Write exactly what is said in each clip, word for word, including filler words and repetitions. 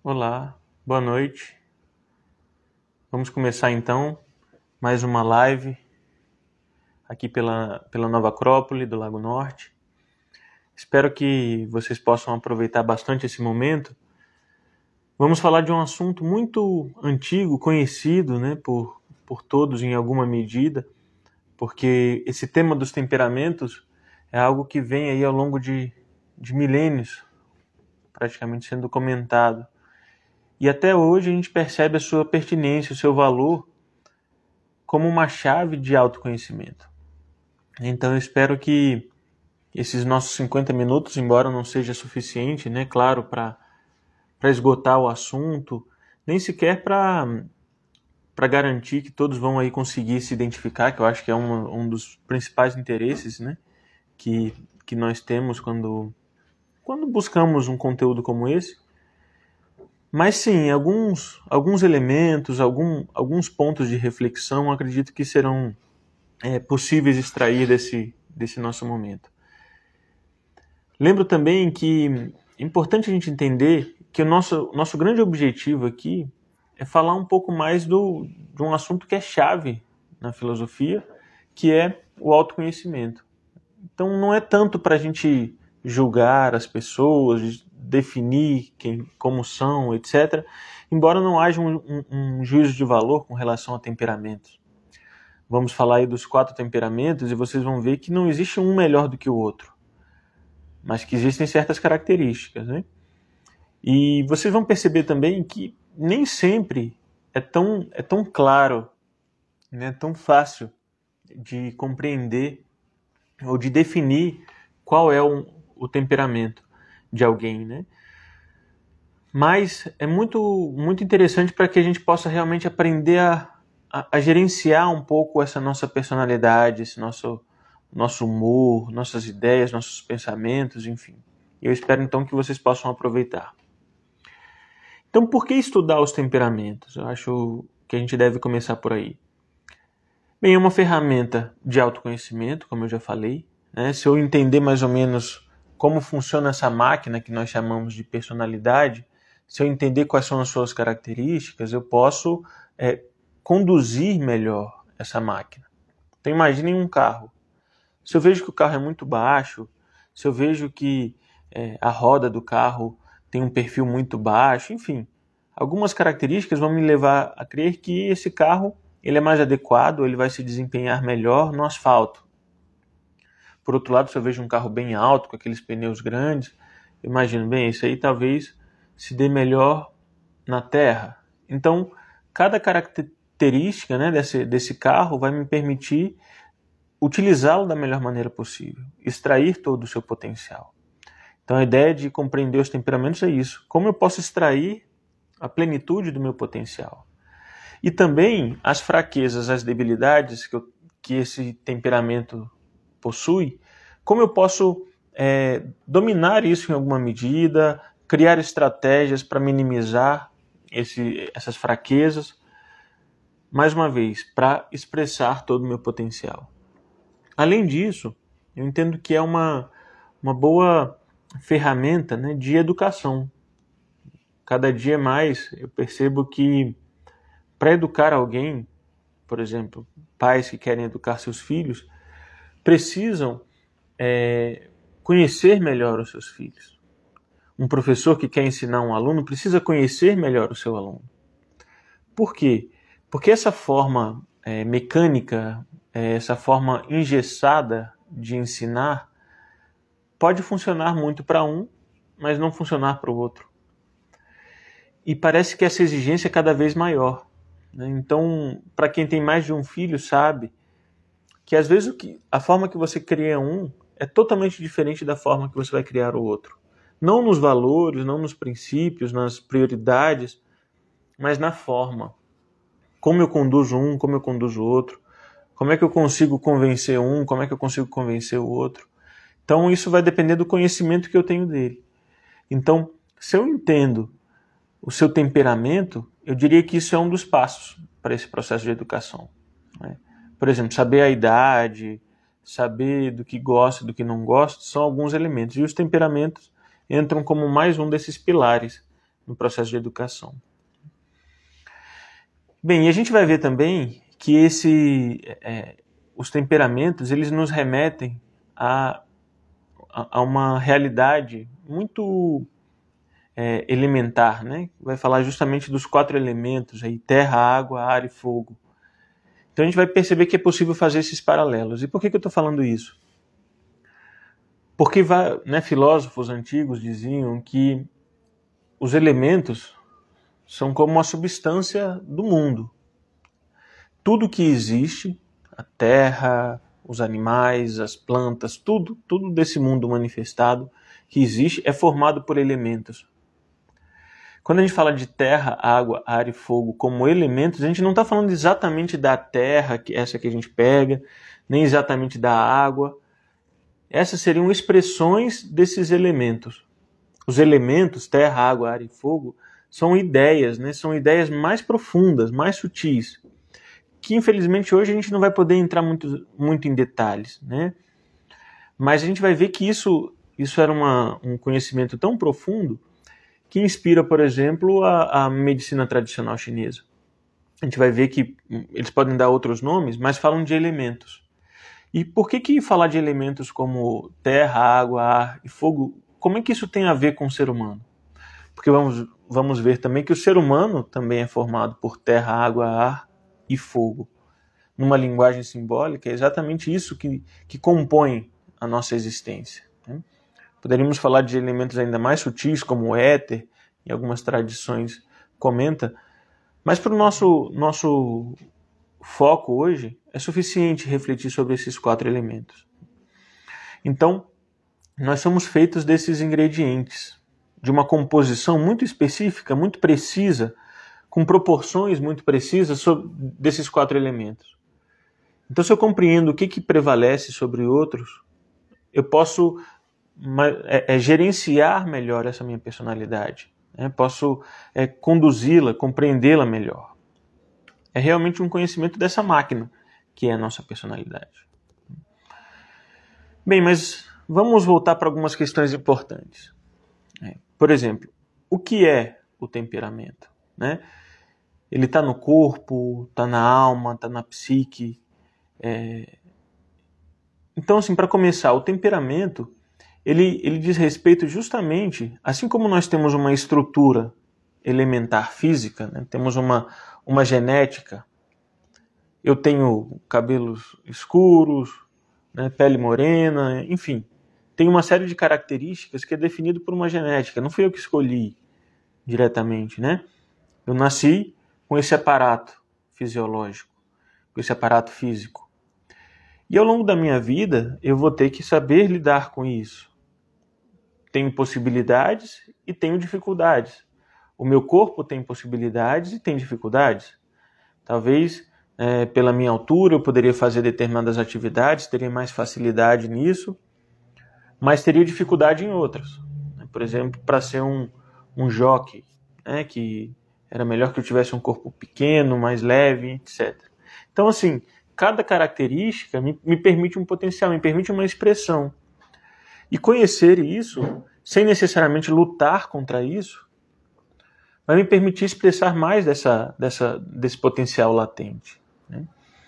Olá, boa noite. Vamos começar então mais uma live aqui pela, pela Nova Acrópole do Lago Norte. Espero que vocês possam aproveitar bastante esse momento. Vamos falar de um assunto muito antigo, conhecido, né, por, por todos em alguma medida, porque esse tema dos temperamentos é algo que vem aí ao longo de, de milênios, praticamente sendo comentado. E até hoje a gente percebe a sua pertinência, o seu valor como uma chave de autoconhecimento. Então eu espero que esses nossos cinquenta minutos, embora não seja suficiente, né, claro, para para esgotar o assunto, nem sequer para para garantir que todos vão aí conseguir se identificar, que eu acho que é uma, um dos principais interesses, né, que, que nós temos quando, quando buscamos um conteúdo como esse. Mas sim, alguns, alguns elementos, algum, alguns pontos de reflexão, acredito que serão é, possíveis extrair desse, desse nosso momento. Lembro também que é importante a gente entender que o nosso, nosso grande objetivo aqui é falar um pouco mais do, de um assunto que é chave na filosofia, que é o autoconhecimento. Então não é tanto para a gente julgar as pessoas, definir quem, como são, etcétera, embora não haja um, um, um juízo de valor com relação a temperamentos. Vamos falar aí dos quatro temperamentos e vocês vão ver que não existe um melhor do que o outro, mas que existem certas características, né? E vocês vão perceber também que nem sempre é tão, é tão claro, né, tão fácil de compreender ou de definir qual é o, o temperamento de alguém, né? Mas é muito, muito interessante para que a gente possa realmente aprender a, a, a gerenciar um pouco essa nossa personalidade, esse nosso, nosso humor, nossas ideias, nossos pensamentos, enfim. Eu espero então que vocês possam aproveitar. Então, por que estudar os temperamentos? Eu acho que a gente deve começar por aí. Bem, é uma ferramenta de autoconhecimento, como eu já falei, né? Se eu entender mais ou menos como funciona essa máquina que nós chamamos de personalidade, se eu entender quais são as suas características, eu posso é, conduzir melhor essa máquina. Então imaginem um carro. Se eu vejo que o carro é muito baixo, se eu vejo que é, a roda do carro tem um perfil muito baixo, enfim, algumas características vão me levar a crer que esse carro ele é mais adequado, ele vai se desempenhar melhor no asfalto. Por outro lado, se eu vejo um carro bem alto, com aqueles pneus grandes, eu imagino, bem, isso aí talvez se dê melhor na terra. Então, cada característica, né, desse, desse carro vai me permitir utilizá-lo da melhor maneira possível, extrair todo o seu potencial. Então, a ideia de compreender os temperamentos é isso. Como eu posso extrair a plenitude do meu potencial? E também as fraquezas, as debilidades que, eu, que esse temperamento possui, como eu posso é, dominar isso em alguma medida, criar estratégias para minimizar esse, essas fraquezas, mais uma vez, para expressar todo o meu potencial. Além disso, eu entendo que é uma, uma boa ferramenta, né, de educação. Cada dia mais eu percebo que para educar alguém, por exemplo, pais que querem educar seus filhos, precisam é, conhecer melhor os seus filhos. Um professor que quer ensinar um aluno precisa conhecer melhor o seu aluno. Por quê? Porque essa forma é, mecânica, é, essa forma engessada de ensinar pode funcionar muito para um, mas não funcionar para o outro. E parece que essa exigência é cada vez maior. Né? Então, para quem tem mais de um filho, sabe que às vezes o que, a forma que você cria um é totalmente diferente da forma que você vai criar o outro. Não nos valores, não nos princípios, nas prioridades, mas na forma. Como eu conduzo um, como eu conduzo o outro. Como é que eu consigo convencer um, como é que eu consigo convencer o outro. Então isso vai depender do conhecimento que eu tenho dele. Então, se eu entendo o seu temperamento, eu diria que isso é um dos passos para esse processo de educação. Né? Por exemplo, saber a idade, saber do que gosta e do que não gosta, são alguns elementos. E os temperamentos entram como mais um desses pilares no processo de educação. Bem, e a gente vai ver também que esse, é, os temperamentos eles nos remetem a, a, a uma realidade muito é, elementar, né? Vai falar justamente dos quatro elementos, aí, terra, água, ar e fogo. Então a gente vai perceber que é possível fazer esses paralelos. E por que, que eu estou falando isso? Porque né, filósofos antigos diziam que os elementos são como a substância do mundo. Tudo que existe, a terra, os animais, as plantas, tudo, tudo desse mundo manifestado que existe é formado por elementos. Quando a gente fala de terra, água, ar e fogo como elementos, a gente não está falando exatamente da terra, que essa que a gente pega, nem exatamente da água. Essas seriam expressões desses elementos. Os elementos, terra, água, ar e fogo, são ideias, né? São ideias mais profundas, mais sutis, que infelizmente hoje a gente não vai poder entrar muito, muito em detalhes, né? Mas a gente vai ver que isso, isso era uma, um conhecimento tão profundo que inspira, por exemplo, a, a medicina tradicional chinesa. A gente vai ver que eles podem dar outros nomes, mas falam de elementos. E por que que falar de elementos como terra, água, ar e fogo, como é que isso tem a ver com o ser humano? Porque vamos, vamos ver também que o ser humano também é formado por terra, água, ar e fogo. Numa linguagem simbólica, é exatamente isso que, que compõe a nossa existência, né? Poderíamos falar de elementos ainda mais sutis, como o éter, em algumas tradições comenta, mas para o nosso, nosso foco hoje, é suficiente refletir sobre esses quatro elementos. Então, nós somos feitos desses ingredientes, de uma composição muito específica, muito precisa, com proporções muito precisas sobre, desses quatro elementos. Então, se eu compreendo o que, que prevalece sobre outros, eu posso é, é, gerenciar melhor essa minha personalidade, né? Posso é, conduzi-la, compreendê-la melhor. É realmente um conhecimento dessa máquina, que é a nossa personalidade. Bem, mas vamos voltar para algumas questões importantes. Por exemplo, o que é o temperamento, né? Ele está no corpo, está na alma, está na psique. É... Então, assim, para começar, o temperamento, ele, ele diz respeito justamente, assim como nós temos uma estrutura elementar física, né? Temos uma, uma genética. Eu tenho cabelos escuros, né? Pele morena, enfim. Tem uma série de características que é definido por uma genética. Não fui eu que escolhi diretamente, né? Eu nasci com esse aparato fisiológico, com esse aparato físico. E ao longo da minha vida, eu vou ter que saber lidar com isso. Tenho possibilidades e tenho dificuldades. O meu corpo tem possibilidades e tem dificuldades. Talvez, é, pela minha altura, eu poderia fazer determinadas atividades, teria mais facilidade nisso, mas teria dificuldade em outras. Por exemplo, para ser um, um jockey, né, que era melhor que eu tivesse um corpo pequeno, mais leve, etcétera. Então, assim, cada característica me, me permite um potencial, me permite uma expressão. E conhecer isso, sem necessariamente lutar contra isso, vai me permitir expressar mais dessa, dessa, desse potencial latente, né?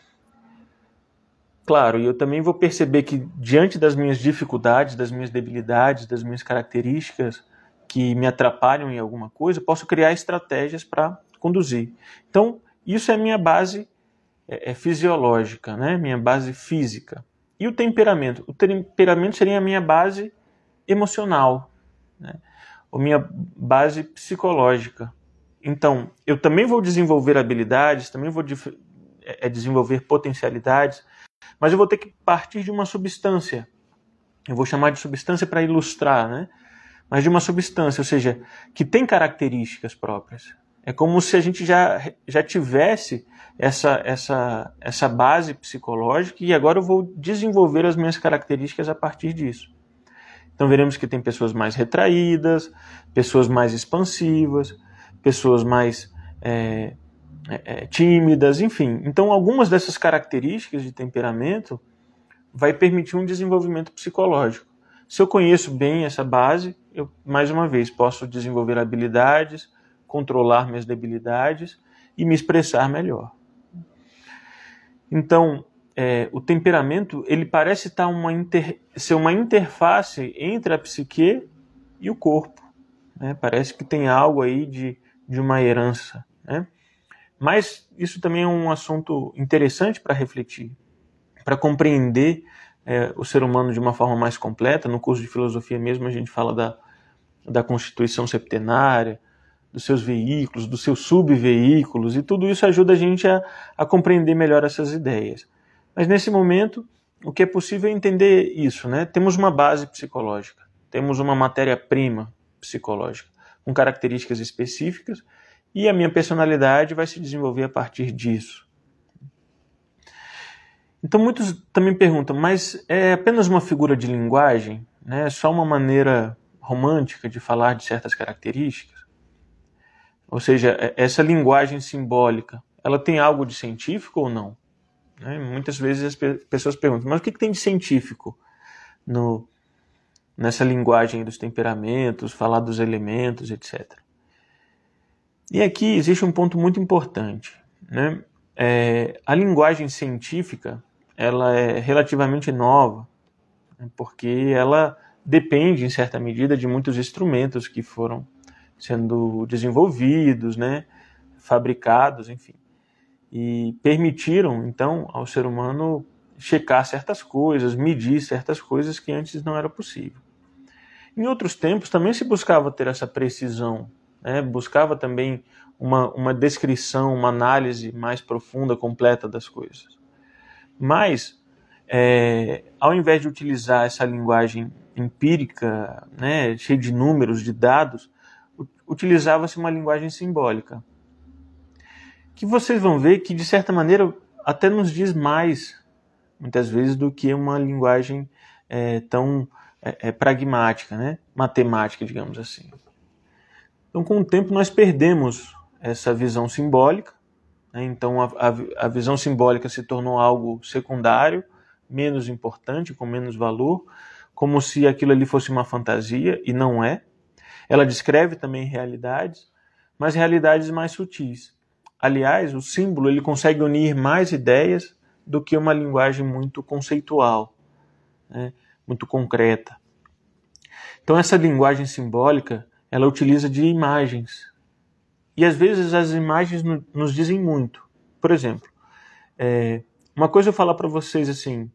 Claro, e eu também vou perceber que diante das minhas dificuldades, das minhas debilidades, das minhas características que me atrapalham em alguma coisa, eu posso criar estratégias para conduzir. Então, isso é a minha base é, é fisiológica, né? Minha base física. E o temperamento? O temperamento seria a minha base emocional, né? A minha base psicológica. Então, eu também vou desenvolver habilidades, também vou de, é, desenvolver potencialidades, mas eu vou ter que partir de uma substância. Eu vou chamar de substância para ilustrar, né? Mas de uma substância, ou seja, que tem características próprias. É como se a gente já, já tivesse essa, essa, essa base psicológica e agora eu vou desenvolver as minhas características a partir disso. Então veremos que tem pessoas mais retraídas, pessoas mais expansivas, pessoas mais é, é, tímidas, enfim. Então algumas dessas características de temperamento vai permitir um desenvolvimento psicológico. Se eu conheço bem essa base, eu, mais uma vez, posso desenvolver habilidades, controlar minhas debilidades e me expressar melhor. Então, é, o temperamento, ele parece estar uma inter, ser uma interface entre a psique e o corpo, né? Parece que tem algo aí de, de uma herança, né? Mas isso também é um assunto interessante para refletir, para compreender é, o ser humano de uma forma mais completa. No curso de filosofia mesmo a gente fala da, da constituição septenária, dos seus veículos, dos seus subveículos, e tudo isso ajuda a gente a, a compreender melhor essas ideias. Mas nesse momento, o que é possível é entender isso, né? Temos uma base psicológica, temos uma matéria-prima psicológica, com características específicas, e a minha personalidade vai se desenvolver a partir disso. Então muitos também perguntam, mas é apenas uma figura de linguagem? Né? É só uma maneira romântica de falar de certas características? Ou seja, essa linguagem simbólica, ela tem algo de científico ou não? Né? Muitas vezes as pessoas perguntam, mas o que tem de científico no, nessa linguagem dos temperamentos, falar dos elementos, etcétera. E aqui existe um ponto muito importante, né? É, a linguagem científica, ela é relativamente nova, né? Porque ela depende, em certa medida, de muitos instrumentos que foram sendo desenvolvidos, né? Fabricados, enfim. E permitiram, então, ao ser humano checar certas coisas, medir certas coisas que antes não era possível. Em outros tempos também se buscava ter essa precisão, né? Buscava também uma, uma descrição, uma análise mais profunda, completa das coisas. Mas, é, ao invés de utilizar essa linguagem empírica, né, cheia de números, de dados, utilizava-se uma linguagem simbólica, que vocês vão ver que, de certa maneira, até nos diz mais, muitas vezes, do que uma linguagem é, tão é, é, pragmática, né? Matemática, digamos assim. Então, com o tempo, nós perdemos essa visão simbólica, né? Então, a, a, a visão simbólica se tornou algo secundário, menos importante, com menos valor, como se aquilo ali fosse uma fantasia, e não é. Ela descreve também realidades, mas realidades mais sutis. Aliás, o símbolo ele consegue unir mais ideias do que uma linguagem muito conceitual, né? Muito concreta. Então essa linguagem simbólica, ela utiliza de imagens. E às vezes as imagens nos dizem muito. Por exemplo, é, uma coisa eu falar para vocês assim,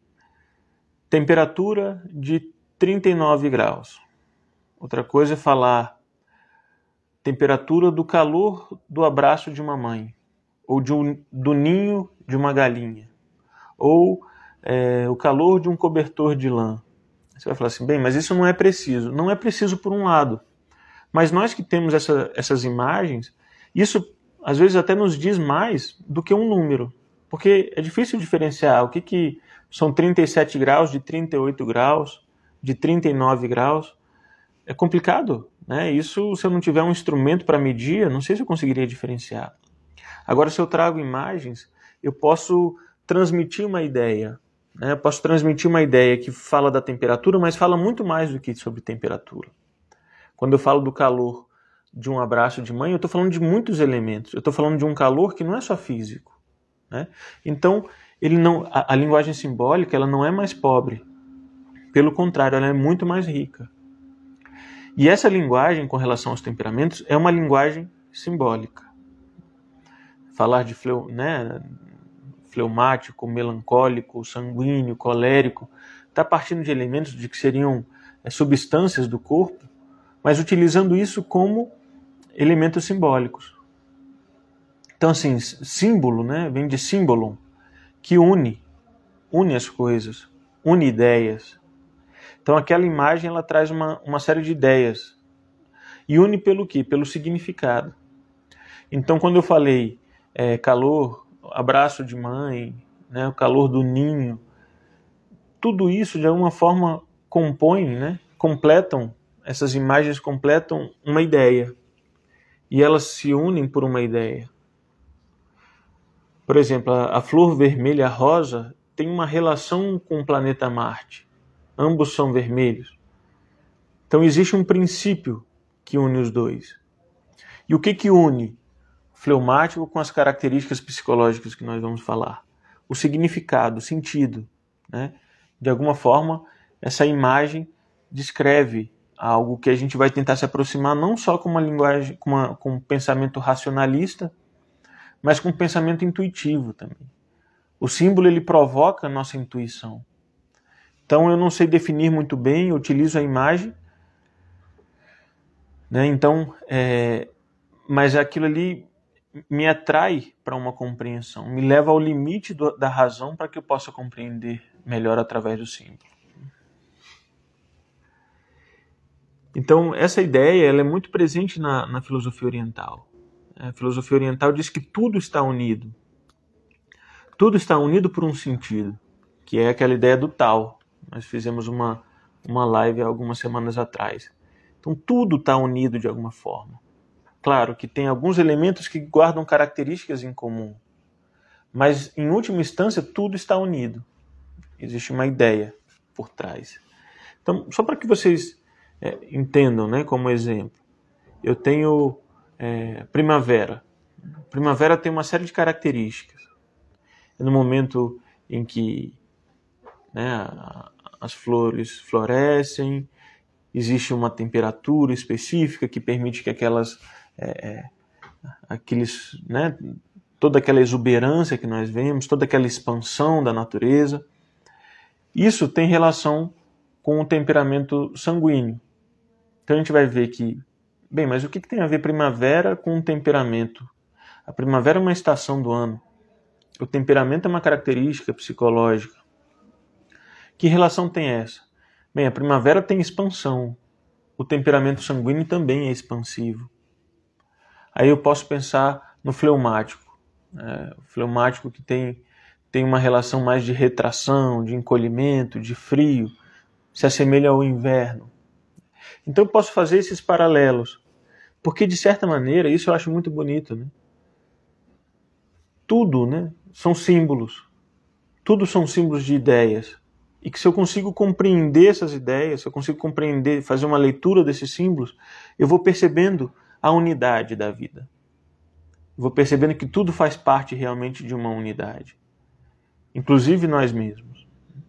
temperatura de trinta e nove graus. Outra coisa é falar temperatura do calor do abraço de uma mãe, ou de um, do ninho de uma galinha, ou é, o calor de um cobertor de lã. Você vai falar assim, bem, mas isso não é preciso. Não é preciso por um lado. Mas nós que temos essa, essas imagens, isso às vezes até nos diz mais do que um número. Porque é difícil diferenciar o que, que são trinta e sete graus, de trinta e oito graus, de trinta e nove graus. É complicado, né? Isso, se eu não tiver um instrumento para medir, eu não sei se eu conseguiria diferenciar. Agora, se eu trago imagens, eu posso transmitir uma ideia. Né? Eu posso transmitir uma ideia que fala da temperatura, mas fala muito mais do que sobre temperatura. Quando eu falo do calor de um abraço de mãe, eu estou falando de muitos elementos. Eu estou falando de um calor que não é só físico. Né? Então, ele não, a, a linguagem simbólica ela não é mais pobre. Pelo contrário, ela é muito mais rica. E essa linguagem, com relação aos temperamentos, é uma linguagem simbólica. Falar de fleu, né, fleumático, melancólico, sanguíneo, colérico, está partindo de elementos de que seriam é, substâncias do corpo, mas utilizando isso como elementos simbólicos. Então, assim, símbolo, né, vem de símbolo, que une, une as coisas, une ideias. Então, aquela imagem ela traz uma, uma série de ideias. E une pelo quê? Pelo significado. Então, quando eu falei é, calor, abraço de mãe, né, o calor do ninho, tudo isso, de alguma forma, compõe, né, completam, essas imagens completam uma ideia. E elas se unem por uma ideia. Por exemplo, a, a flor vermelha, a rosa, tem uma relação com o planeta Marte. Ambos são vermelhos. Então existe um princípio que une os dois. E o que que une o fleumático com as características psicológicas que nós vamos falar? O significado, o sentido, né? De alguma forma, essa imagem descreve algo que a gente vai tentar se aproximar não só com uma linguagem, com, uma, com um pensamento racionalista, mas com um pensamento intuitivo também. O símbolo ele provoca a nossa intuição. Então eu não sei definir muito bem, eu utilizo a imagem, né? Então, é, mas aquilo ali me atrai para uma compreensão, me leva ao limite do, da razão para que eu possa compreender melhor através do símbolo. Então, essa ideia ela é muito presente na, na filosofia oriental. A filosofia oriental diz que tudo está unido. Tudo está unido por um sentido, que é aquela ideia do Tao. Nós fizemos uma, uma live há algumas semanas atrás. Então, tudo está unido de alguma forma. Claro que tem alguns elementos que guardam características em comum, mas, em última instância, tudo está unido. Existe uma ideia por trás. Então, só para que vocês é, entendam, né, como exemplo, eu tenho é, primavera. Primavera tem uma série de características. No momento em que, né, as flores florescem, existe uma temperatura específica que permite que aquelas, é, aqueles, né, toda aquela exuberância que nós vemos, toda aquela expansão da natureza, isso tem relação com o temperamento sanguíneo. Então a gente vai ver que, bem, mas o que tem a ver primavera com o temperamento? A primavera é uma estação do ano. O temperamento é uma característica psicológica. Que relação tem essa? Bem, a primavera tem expansão. O temperamento sanguíneo também é expansivo. Aí eu posso pensar no fleumático. É, o fleumático que tem, tem uma relação mais de retração, de encolhimento, de frio, se assemelha ao inverno. Então eu posso fazer esses paralelos. Porque, de certa maneira, isso eu acho muito bonito, né? Tudo, né, são símbolos. Tudo são símbolos de ideias. E que se eu consigo compreender essas ideias, se eu consigo compreender, fazer uma leitura desses símbolos, eu vou percebendo a unidade da vida. Eu vou percebendo que tudo faz parte realmente de uma unidade. Inclusive nós mesmos.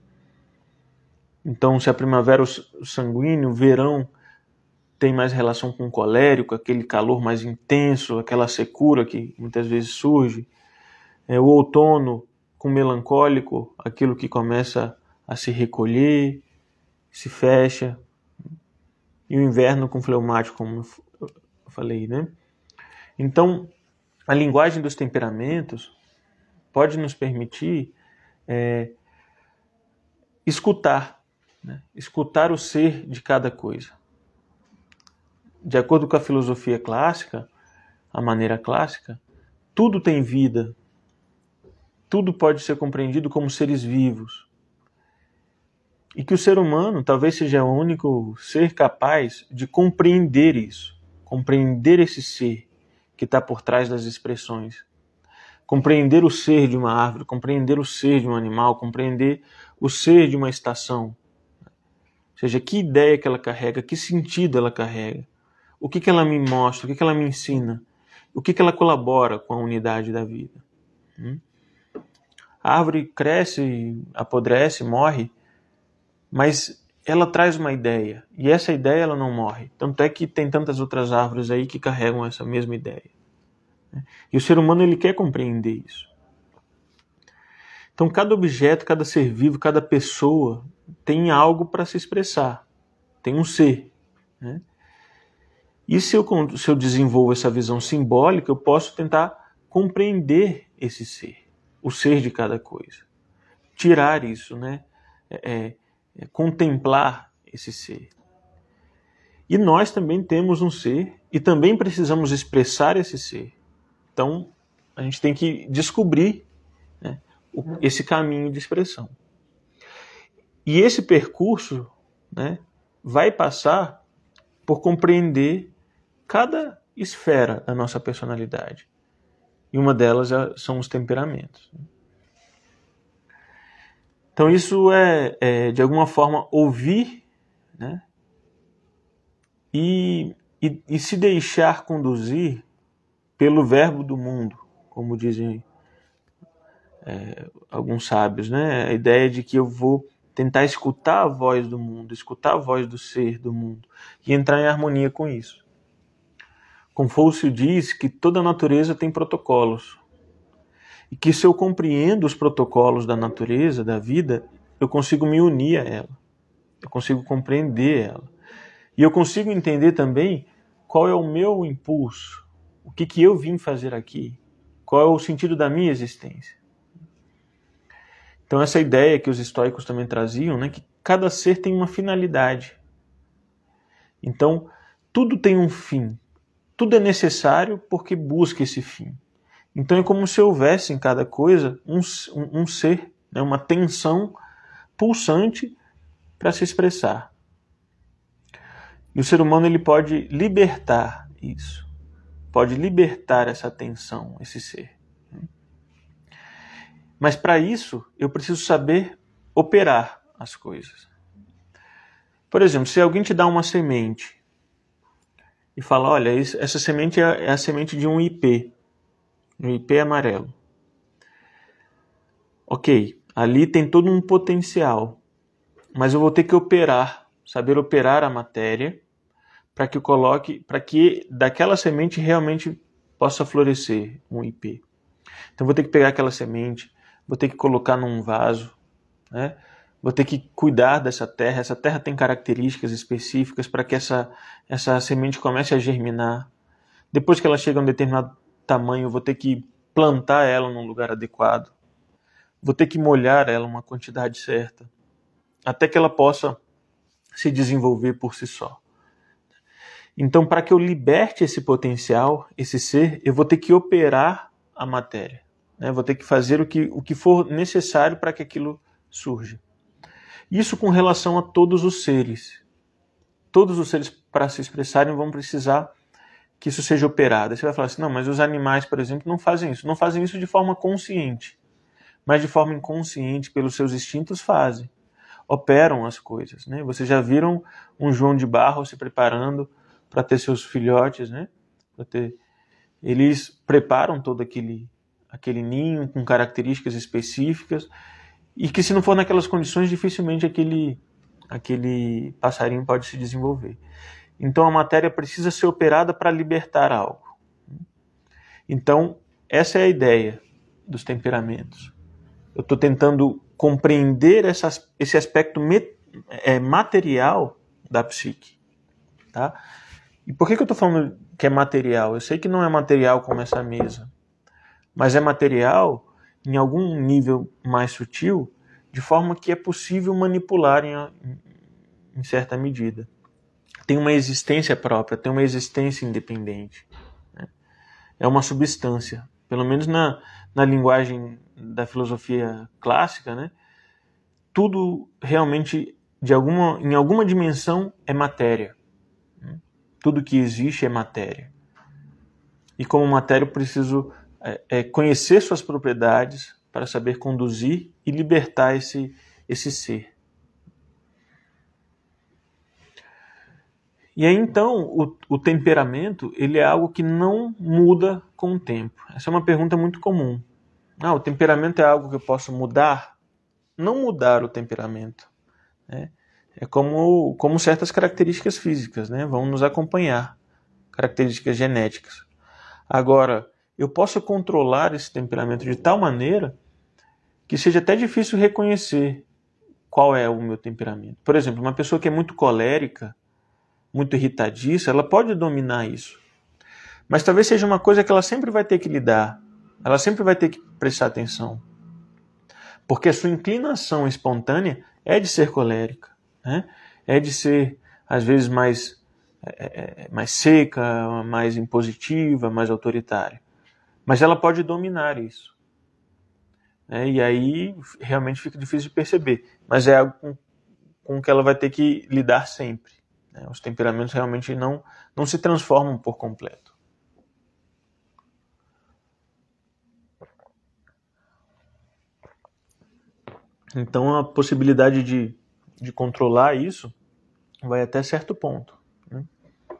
Então, se a primavera o sanguíneo, o verão tem mais relação com o colérico, aquele calor mais intenso, aquela secura que muitas vezes surge. É, o outono com melancólico, aquilo que começa a se recolher, se fecha. E o inverno com fleumático, como eu falei, né? Então, a linguagem dos temperamentos pode nos permitir é, escutar, né? Escutar o ser de cada coisa. De acordo com a filosofia clássica, a maneira clássica, tudo tem vida. Tudo pode ser compreendido como seres vivos. E que o ser humano talvez seja o único ser capaz de compreender isso. Compreender esse ser que está por trás das expressões. Compreender o ser de uma árvore, compreender o ser de um animal, compreender o ser de uma estação. Ou seja, que ideia que ela carrega, que sentido ela carrega. O que, que ela me mostra, o que, que ela me ensina. O que, que ela colabora com a unidade da vida. Hum? A árvore cresce, apodrece, morre, mas ela traz uma ideia, e essa ideia ela não morre. Tanto é que tem tantas outras árvores aí que carregam essa mesma ideia. E o ser humano ele quer compreender isso. Então cada objeto, cada ser vivo, cada pessoa tem algo para se expressar, tem um ser. Né? E se eu, se eu desenvolvo essa visão simbólica, eu posso tentar compreender esse ser. O ser de cada coisa. Tirar isso, né? É, é, contemplar esse ser. E nós também temos um ser e também precisamos expressar esse ser. Então, a gente tem que descobrir, né, esse caminho de expressão. E esse percurso, né, vai passar por compreender cada esfera da nossa personalidade. E uma delas são os temperamentos. Então isso é, é de alguma forma, ouvir, né, e, e, e se deixar conduzir pelo verbo do mundo, como dizem é, alguns sábios, né? A ideia de que eu vou tentar escutar a voz do mundo, escutar a voz do ser do mundo e entrar em harmonia com isso. Confúcio diz que toda natureza tem protocolos e que se eu compreendo os protocolos da natureza, da vida, eu consigo me unir a ela, eu consigo compreender ela e eu consigo entender também qual é o meu impulso, o que, que eu vim fazer aqui, qual é o sentido da minha existência. Então essa ideia que os estoicos também traziam, né, que cada ser tem uma finalidade. Então tudo tem um fim, tudo é necessário porque busca esse fim. Então é como se houvesse em cada coisa um, um, um ser, né, uma tensão pulsante para se expressar. E o ser humano ele pode libertar isso, pode libertar essa tensão, esse ser. Mas para isso, eu preciso saber operar as coisas. Por exemplo, se alguém te dá uma semente e fala, olha, essa semente é a semente de um ipê, um ipê amarelo. Ok, ali tem todo um potencial, mas eu vou ter que operar, saber operar a matéria para que eu coloque, para que daquela semente realmente possa florescer um ipê. Então vou ter que pegar aquela semente, vou ter que colocar num vaso, né? Vou ter que cuidar dessa terra. Essa terra tem características específicas para que essa, essa semente comece a germinar. Depois que ela chega a um determinado tamanho, eu vou ter que plantar ela num lugar adequado. Vou ter que molhar ela uma quantidade certa, até que ela possa se desenvolver por si só. Então, para que eu liberte esse potencial, esse ser, eu vou ter que operar a matéria. Né? Vou ter que fazer o que, o que for necessário para que aquilo surja. Isso com relação a todos os seres. Todos os seres, para se expressarem, vão precisar que isso seja operado. Aí você vai falar assim, não, mas os animais, por exemplo, não fazem isso. Não fazem isso de forma consciente. Mas de forma inconsciente, pelos seus instintos, fazem. Operam as coisas. Né? Vocês já viram um João de Barro se preparando para ter seus filhotes, né? Para ter... Eles preparam todo aquele, aquele ninho com características específicas e que se não for naquelas condições, dificilmente aquele, aquele passarinho pode se desenvolver. Então a matéria precisa ser operada para libertar algo. Então essa é a ideia dos temperamentos. Eu estou tentando compreender essas, esse aspecto met, é, material da psique. Tá? E por que, que eu estou falando que é material? Eu sei que não é material como essa mesa, mas é material em algum nível mais sutil, de forma que é possível manipular em, em certa medida. Tem uma existência própria, tem uma existência independente. Né? É uma substância, pelo menos na, na linguagem da filosofia clássica, né? Tudo realmente, de alguma, em alguma dimensão, é matéria. Tudo que existe é matéria. E como matéria eu preciso é, é, conhecer suas propriedades para saber conduzir e libertar esse, esse ser. E aí então o, o temperamento ele é algo que não muda com o tempo. Essa é uma pergunta muito comum. Ah, o temperamento é algo que eu posso mudar? Não mudar o temperamento. Né? É como, como certas características físicas, né? Vão nos acompanhar, características genéticas. Agora, eu posso controlar esse temperamento de tal maneira que seja até difícil reconhecer qual é o meu temperamento. Por exemplo, uma pessoa que é muito colérica, muito irritadiça, ela pode dominar isso. Mas talvez seja uma coisa que ela sempre vai ter que lidar, ela sempre vai ter que prestar atenção. Porque a sua inclinação espontânea é de ser colérica. Né? É de ser, às vezes, mais, é, mais seca, mais impositiva, mais autoritária. Mas ela pode dominar isso. Né? E aí realmente fica difícil de perceber. Mas é algo com, com que ela vai ter que lidar sempre. Né? Os temperamentos realmente não, não se transformam por completo. Então a possibilidade de de controlar isso vai até certo ponto. Né?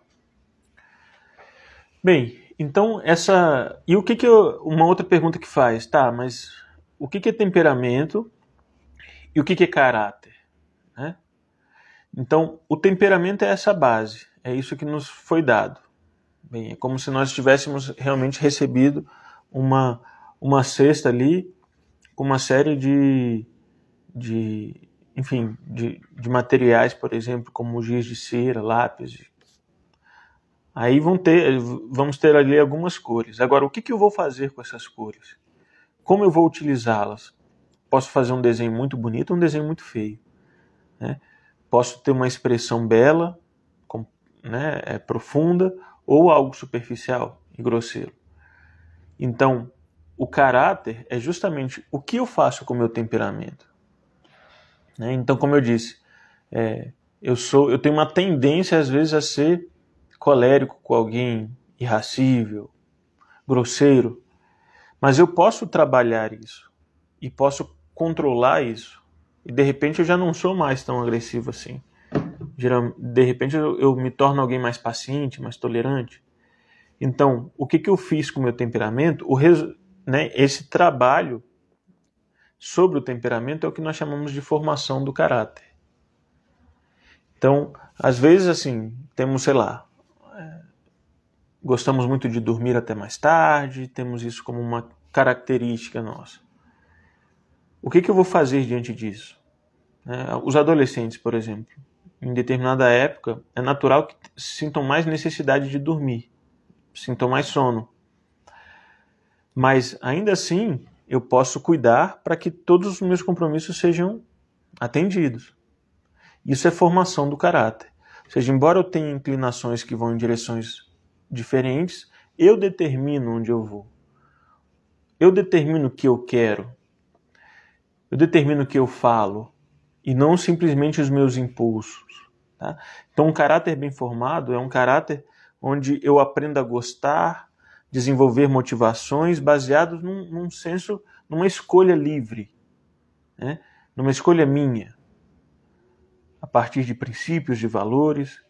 Bem, então essa... E o que que eu... Uma outra pergunta que faz, tá, mas o que que é temperamento e o que que é caráter, né? Então, o temperamento é essa base, é isso que nos foi dado. Bem, é como se nós tivéssemos realmente recebido uma, uma cesta ali com uma série de, de enfim, de, de materiais, por exemplo, como giz de cera, lápis. Aí vão ter, vamos ter ali algumas cores. Agora, o que que eu vou fazer com essas cores? Como eu vou utilizá-las? Posso fazer um desenho muito bonito ou um desenho muito feio, né? Posso ter uma expressão bela, com, né, é, profunda, ou algo superficial e grosseiro. Então, o caráter é justamente o que eu faço com o meu temperamento, né? Então, como eu disse, é, eu, sou, eu tenho uma tendência, às vezes, a ser colérico com alguém, irascível, grosseiro, mas eu posso trabalhar isso e posso controlar isso. E de repente eu já não sou mais tão agressivo assim. De repente eu, eu me torno alguém mais paciente, mais tolerante. Então, o que, que eu fiz com o meu temperamento? O resu... né, esse trabalho sobre o temperamento é o que nós chamamos de formação do caráter. Então, às vezes, assim, temos, sei lá, é... gostamos muito de dormir até mais tarde, temos isso como uma característica nossa. O que, que eu vou fazer diante disso? É, os adolescentes, por exemplo, em determinada época, é natural que sintam mais necessidade de dormir, sintam mais sono. Mas, ainda assim, eu posso cuidar para que todos os meus compromissos sejam atendidos. Isso é formação do caráter. Ou seja, embora eu tenha inclinações que vão em direções diferentes, eu determino onde eu vou. Eu determino o que eu quero. Eu determino o que eu falo. E não simplesmente os meus impulsos. Tá? Então, um caráter bem formado é um caráter onde eu aprendo a gostar, desenvolver motivações baseadas num, num senso, numa escolha livre, né? Numa escolha minha, a partir de princípios, de valores.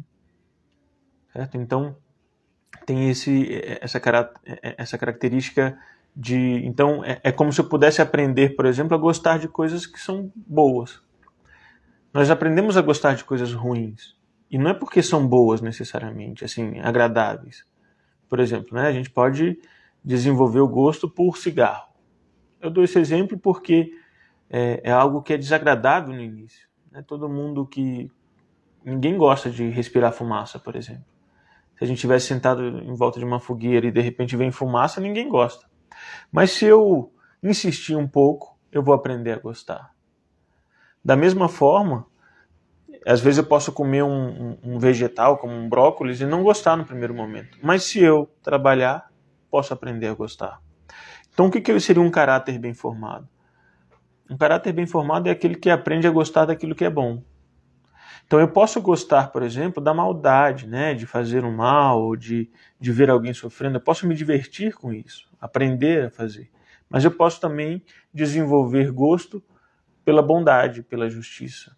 Certo? Então, tem esse, essa, essa característica de... Então, é, é como se eu pudesse aprender, por exemplo, a gostar de coisas que são boas. Nós aprendemos a gostar de coisas ruins. E não é porque são boas, necessariamente, assim, agradáveis. Por exemplo, né, a gente pode desenvolver o gosto por cigarro. Eu dou esse exemplo porque é, é algo que é desagradável no início. Né? Todo mundo que... Ninguém gosta de respirar fumaça, por exemplo. Se a gente estivesse sentado em volta de uma fogueira e de repente vem fumaça, ninguém gosta. Mas se eu insistir um pouco, eu vou aprender a gostar. Da mesma forma, às vezes eu posso comer um, um, um vegetal, como um brócolis, e não gostar no primeiro momento. Mas se eu trabalhar, posso aprender a gostar. Então o que, que seria um caráter bem formado? Um caráter bem formado é aquele que aprende a gostar daquilo que é bom. Então eu posso gostar, por exemplo, da maldade, né? De fazer um mal, de, de ver alguém sofrendo. Eu posso me divertir com isso, aprender a fazer. Mas eu posso também desenvolver gosto pela bondade, pela justiça.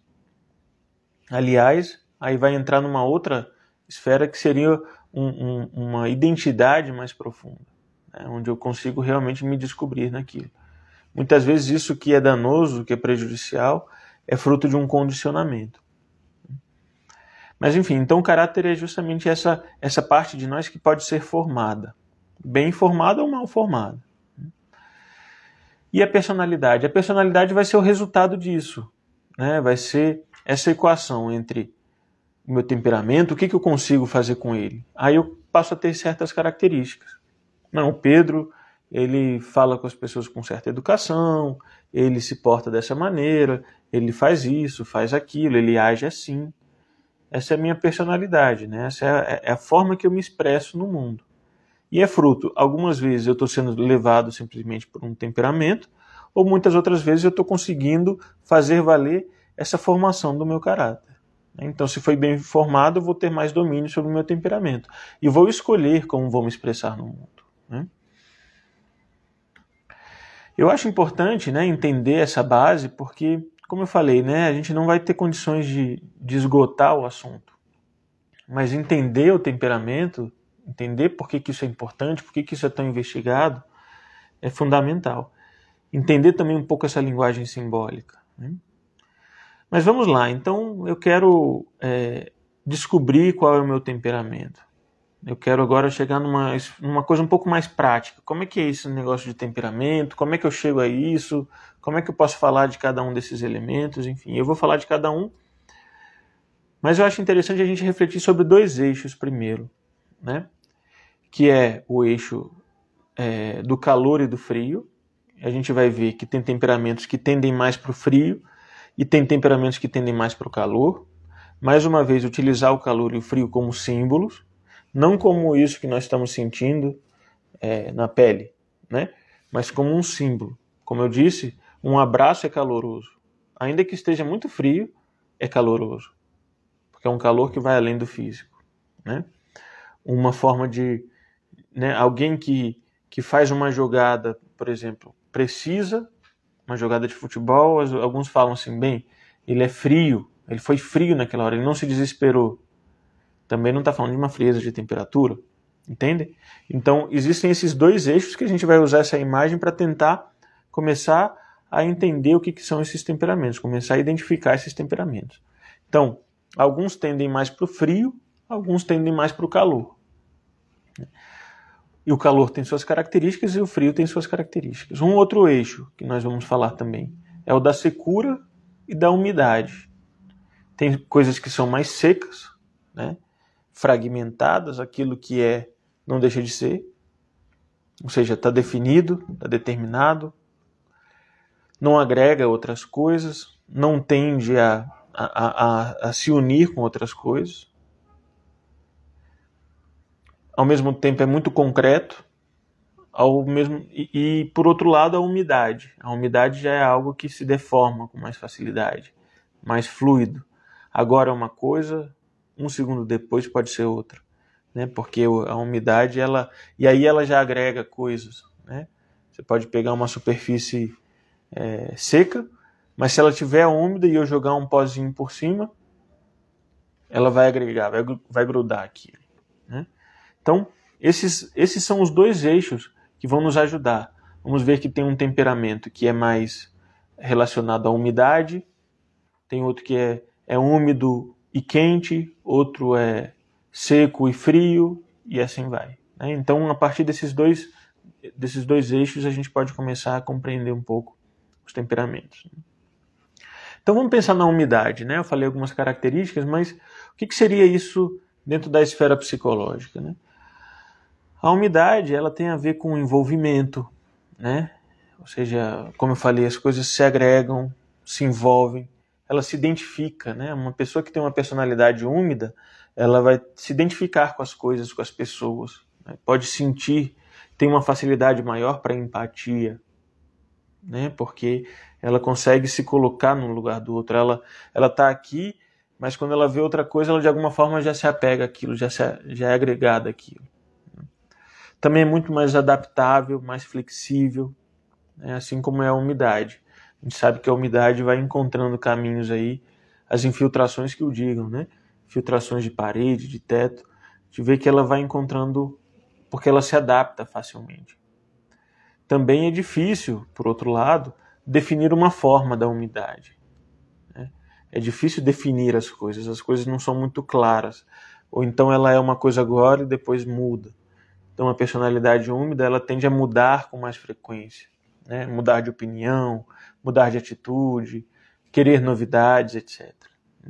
Aliás, aí vai entrar numa outra esfera que seria um, um, uma identidade mais profunda, né? Onde eu consigo realmente me descobrir naquilo. Muitas vezes isso que é danoso, que é prejudicial, é fruto de um condicionamento. Mas enfim, então o caráter é justamente essa, essa parte de nós que pode ser formada. Bem formada ou mal formada. E a personalidade? A personalidade vai ser o resultado disso, né? Vai ser essa equação entre o meu temperamento, o que, que eu consigo fazer com ele. Aí eu passo a ter certas características. Não, o Pedro, ele fala com as pessoas com certa educação, ele se porta dessa maneira, ele faz isso, faz aquilo, ele age assim. Essa é a minha personalidade, né? Essa é a forma que eu me expresso no mundo. E é fruto, algumas vezes eu estou sendo levado simplesmente por um temperamento, ou muitas outras vezes eu estou conseguindo fazer valer essa formação do meu caráter. Então, se foi bem formado, eu vou ter mais domínio sobre o meu temperamento. E vou escolher como vou me expressar no mundo. Né? Eu acho importante, né, entender essa base, porque, como eu falei, né, a gente não vai ter condições de, de esgotar o assunto. Mas entender o temperamento Entender por que, que isso é importante, por que, que isso é tão investigado, é fundamental. Entender também um pouco essa linguagem simbólica, né? Mas vamos lá, então eu quero é, descobrir qual é o meu temperamento. Eu quero agora chegar numa, numa coisa um pouco mais prática. Como é que é esse negócio de temperamento? Como é que eu chego a isso? Como é que eu posso falar de cada um desses elementos? Enfim, eu vou falar de cada um, mas eu acho interessante a gente refletir sobre dois eixos primeiro, né? Que é o eixo é, do calor e do frio. A gente vai ver que tem temperamentos que tendem mais para o frio e tem temperamentos que tendem mais para o calor. Mais uma vez, utilizar o calor e o frio como símbolos, não como isso que nós estamos sentindo é, na pele, né? Mas como um símbolo. Como eu disse, um abraço é caloroso. Ainda que esteja muito frio, é caloroso. Porque é um calor que vai além do físico, né? Uma forma de... Né, alguém que, que faz uma jogada, por exemplo, precisa, uma jogada de futebol, alguns falam assim, bem, ele é frio, ele foi frio naquela hora, ele não se desesperou. Também não está falando de uma frieza de temperatura, entende? Então, existem esses dois eixos que a gente vai usar essa imagem para tentar começar a entender o que, que são esses temperamentos, começar a identificar esses temperamentos. Então, alguns tendem mais para o frio, alguns tendem mais para o calor. E o calor tem suas características e o frio tem suas características. Um outro eixo que nós vamos falar também é o da secura e da umidade. Tem coisas que são mais secas, né? Fragmentadas, aquilo que é não deixa de ser, ou seja, está definido, está determinado, não agrega outras coisas, não tende a, a, a, a se unir com outras coisas. Ao mesmo tempo é muito concreto, ao mesmo, e, e por outro lado a umidade. A umidade já é algo que se deforma com mais facilidade, mais fluido. Agora é uma coisa, um segundo depois pode ser outra, né? Porque a umidade, ela, e aí ela já agrega coisas, né? Você pode pegar uma superfície é, seca, mas se ela tiver úmida e eu jogar um pozinho por cima, ela vai agregar, vai, vai grudar aqui, né? Então, esses, esses são os dois eixos que vão nos ajudar. Vamos ver que tem um temperamento que é mais relacionado à umidade, tem outro que é, é úmido e quente, outro é seco e frio, e assim vai, né? Então, a partir desses dois, desses dois eixos, a gente pode começar a compreender um pouco os temperamentos. Então, vamos pensar na umidade, né? Eu falei algumas características, mas o que, que seria isso dentro da esfera psicológica, né? A umidade, ela tem a ver com envolvimento, né? Ou seja, como eu falei, as coisas se agregam, se envolvem, ela se identifica, né? Uma pessoa que tem uma personalidade úmida, ela vai se identificar com as coisas, com as pessoas, né? Pode sentir, tem uma facilidade maior para empatia, né? Porque ela consegue se colocar no lugar do outro. Ela ela está aqui, mas quando ela vê outra coisa, ela de alguma forma já se apega àquilo, já, se, já é agregada àquilo. Também é muito mais adaptável, mais flexível, né? Assim como é a umidade. A gente sabe que a umidade vai encontrando caminhos aí, as infiltrações que o digam, né? Filtrações de parede, de teto. A gente vê que ela vai encontrando, porque ela se adapta facilmente. Também é difícil, por outro lado, definir uma forma da umidade, né? É difícil definir as coisas, as coisas não são muito claras. Ou então ela é uma coisa agora e depois muda. Então, a personalidade úmida, ela tende a mudar com mais frequência, né? Mudar de opinião, mudar de atitude, querer novidades, etcétera.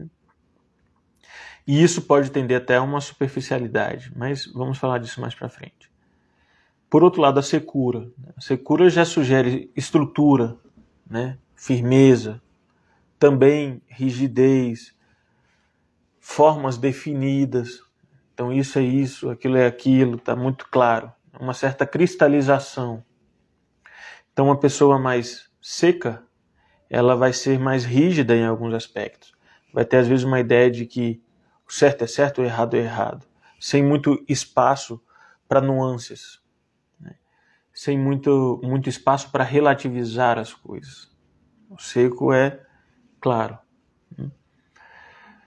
E isso pode tender até a uma superficialidade, mas vamos falar disso mais para frente. Por outro lado, a secura. A secura já sugere estrutura, né? Firmeza, também rigidez, formas definidas. Então isso é isso, aquilo é aquilo, está muito claro. Uma certa cristalização. Então uma pessoa mais seca, ela vai ser mais rígida em alguns aspectos. Vai ter às vezes uma ideia de que o certo é certo, o errado é errado. Sem muito espaço para nuances, né? Sem muito, muito espaço para relativizar as coisas. O seco é claro.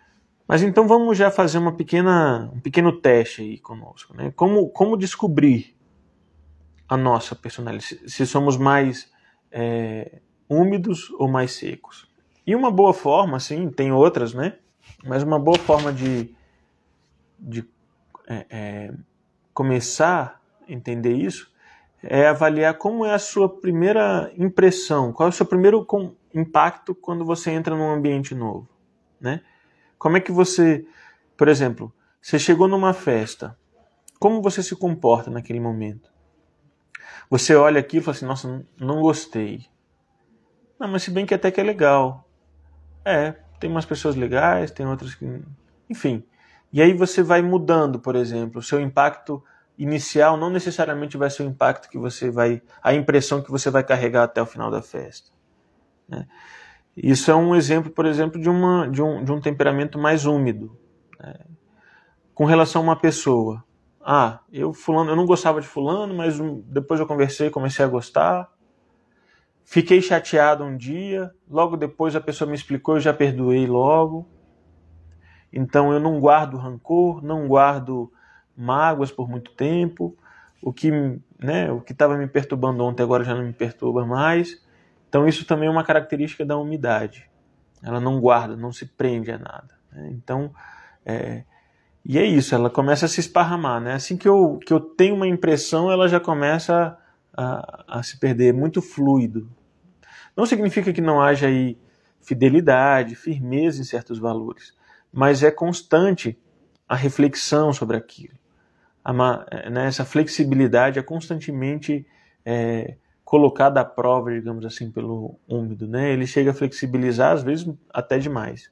Mas então vamos já fazer uma pequena, um pequeno teste aí conosco, né? Como, como descobrir a nossa personalidade, se somos mais é, úmidos ou mais secos. E uma boa forma, sim, tem outras, né? Mas uma boa forma de, de é, é, começar a entender isso é avaliar como é a sua primeira impressão, qual é o seu primeiro impacto quando você entra num ambiente novo, né? Como é que você, por exemplo, você chegou numa festa, como você se comporta naquele momento? Você olha aqui e fala assim, nossa, não gostei. Não, mas se bem que até que é legal. É, tem umas pessoas legais, tem outras que... Enfim. E aí você vai mudando, por exemplo, o seu impacto inicial não necessariamente vai ser o impacto que você vai... a impressão que você vai carregar até o final da festa, né? Isso é um exemplo, por exemplo, de, uma, de, um, de um temperamento mais úmido, né? Com relação a uma pessoa. Ah, eu, fulano, eu não gostava de fulano, mas depois eu conversei, comecei a gostar. Fiquei chateado um dia, logo depois a pessoa me explicou, eu já perdoei logo. Então eu não guardo rancor, não guardo mágoas por muito tempo. O que, né, o que estava me perturbando ontem agora já não me perturba mais. Então isso também é uma característica da umidade. Ela não guarda, não se prende a nada, né? Então, é, e é isso, ela começa a se esparramar, né? Assim que eu, que eu tenho uma impressão, ela já começa a, a, a se perder, é muito fluido. Não significa que não haja aí fidelidade, firmeza em certos valores, mas é constante a reflexão sobre aquilo. A, né, essa flexibilidade é constantemente é, colocada à prova, digamos assim, pelo úmido, né? Ele chega a flexibilizar, às vezes, até demais.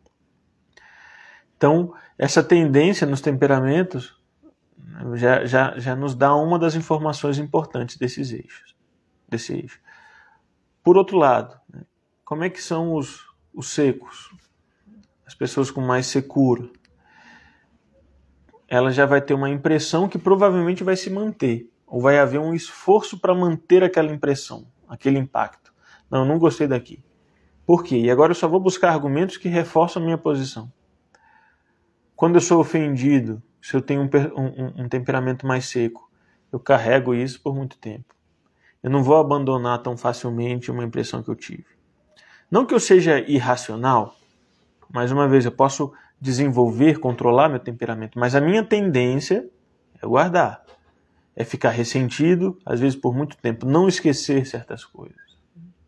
Então, essa tendência nos temperamentos já, já, já nos dá uma das informações importantes desses eixos, desse eixo. Por outro lado, né, como é que são os, os secos? As pessoas com mais secura. Ela já vai ter uma impressão que provavelmente vai se manter, ou vai haver um esforço para manter aquela impressão, aquele impacto. Não, eu não gostei daqui. Por quê? E agora eu só vou buscar argumentos que reforçam a minha posição. Quando eu sou ofendido, se eu tenho um, um, um temperamento mais seco, eu carrego isso por muito tempo. Eu não vou abandonar tão facilmente uma impressão que eu tive. Não que eu seja irracional, mais uma vez, eu posso desenvolver, controlar meu temperamento, mas a minha tendência é guardar, é ficar ressentido, às vezes por muito tempo, não esquecer certas coisas.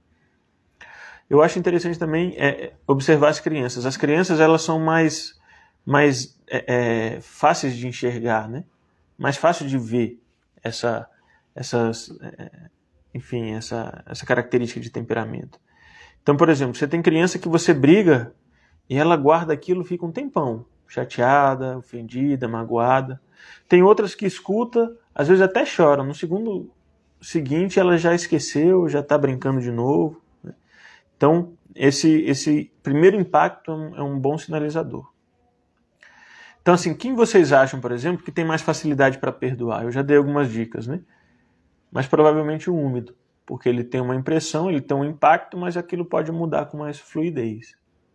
Eu acho interessante também é, observar as crianças. As crianças, elas são mais, mais é, é, fáceis de enxergar, né? Mais fácil de ver essa, essas, é, enfim, essa, essa característica de temperamento. Então, por exemplo, você tem criança que você briga e ela guarda aquilo, fica um tempão, chateada, ofendida, magoada. Tem outras que escuta, às vezes até chora. No segundo seguinte, ela já esqueceu, já está brincando de novo. Então, esse, esse primeiro impacto é um bom sinalizador. Então, assim, quem vocês acham, por exemplo, que tem mais facilidade para perdoar? Eu já dei algumas dicas, né? Mas provavelmente o úmido, porque ele tem uma impressão, ele tem um impacto, mas aquilo pode mudar com mais fluidez.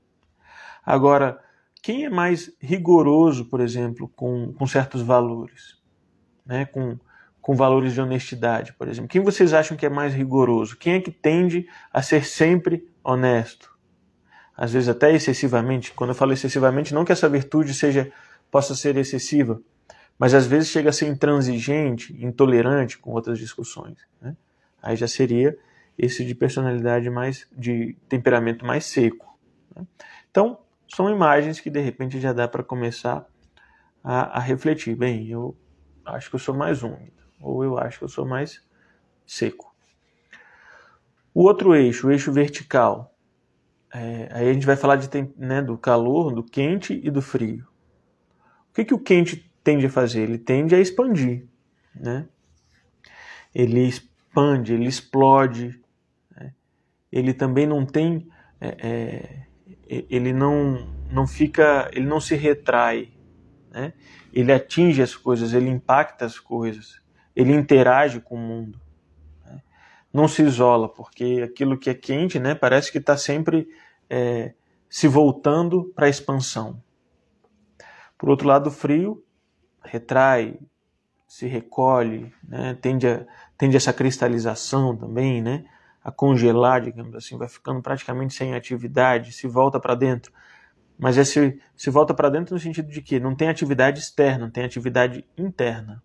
Agora, quem é mais rigoroso, por exemplo, com, com certos valores, né? com, com valores de honestidade, por exemplo? Quem vocês acham que é mais rigoroso? Quem é que tende a ser sempre honesto? Às vezes até excessivamente. Quando eu falo excessivamente, não que essa virtude seja, possa ser excessiva, mas às vezes chega a ser intransigente, intolerante com outras discussões, né? Aí já seria esse de personalidade mais, de temperamento mais seco, né? Então, são imagens que de repente já dá para começar a, a refletir. Bem, eu acho que eu sou mais úmido, ou eu acho que eu sou mais seco. O outro eixo, o eixo vertical, é, aí a gente vai falar de, né, do calor, do quente e do frio. O que, que o quente tende a fazer? Ele tende a expandir, né? Ele expande, ele explode, né? Ele também não tem... É, é, ele não, não fica, ele não se retrai, né? Ele atinge as coisas, ele impacta as coisas, ele interage com o mundo, né? Não se isola, porque aquilo que é quente, né, parece que está sempre é, se voltando para a expansão. Por outro lado, o frio retrai, se recolhe, né? tende, a, tende a essa cristalização também, né? a congelar, digamos assim, vai ficando praticamente sem atividade, se volta para dentro. Mas é se, se volta para dentro no sentido de que não tem atividade externa, tem atividade interna.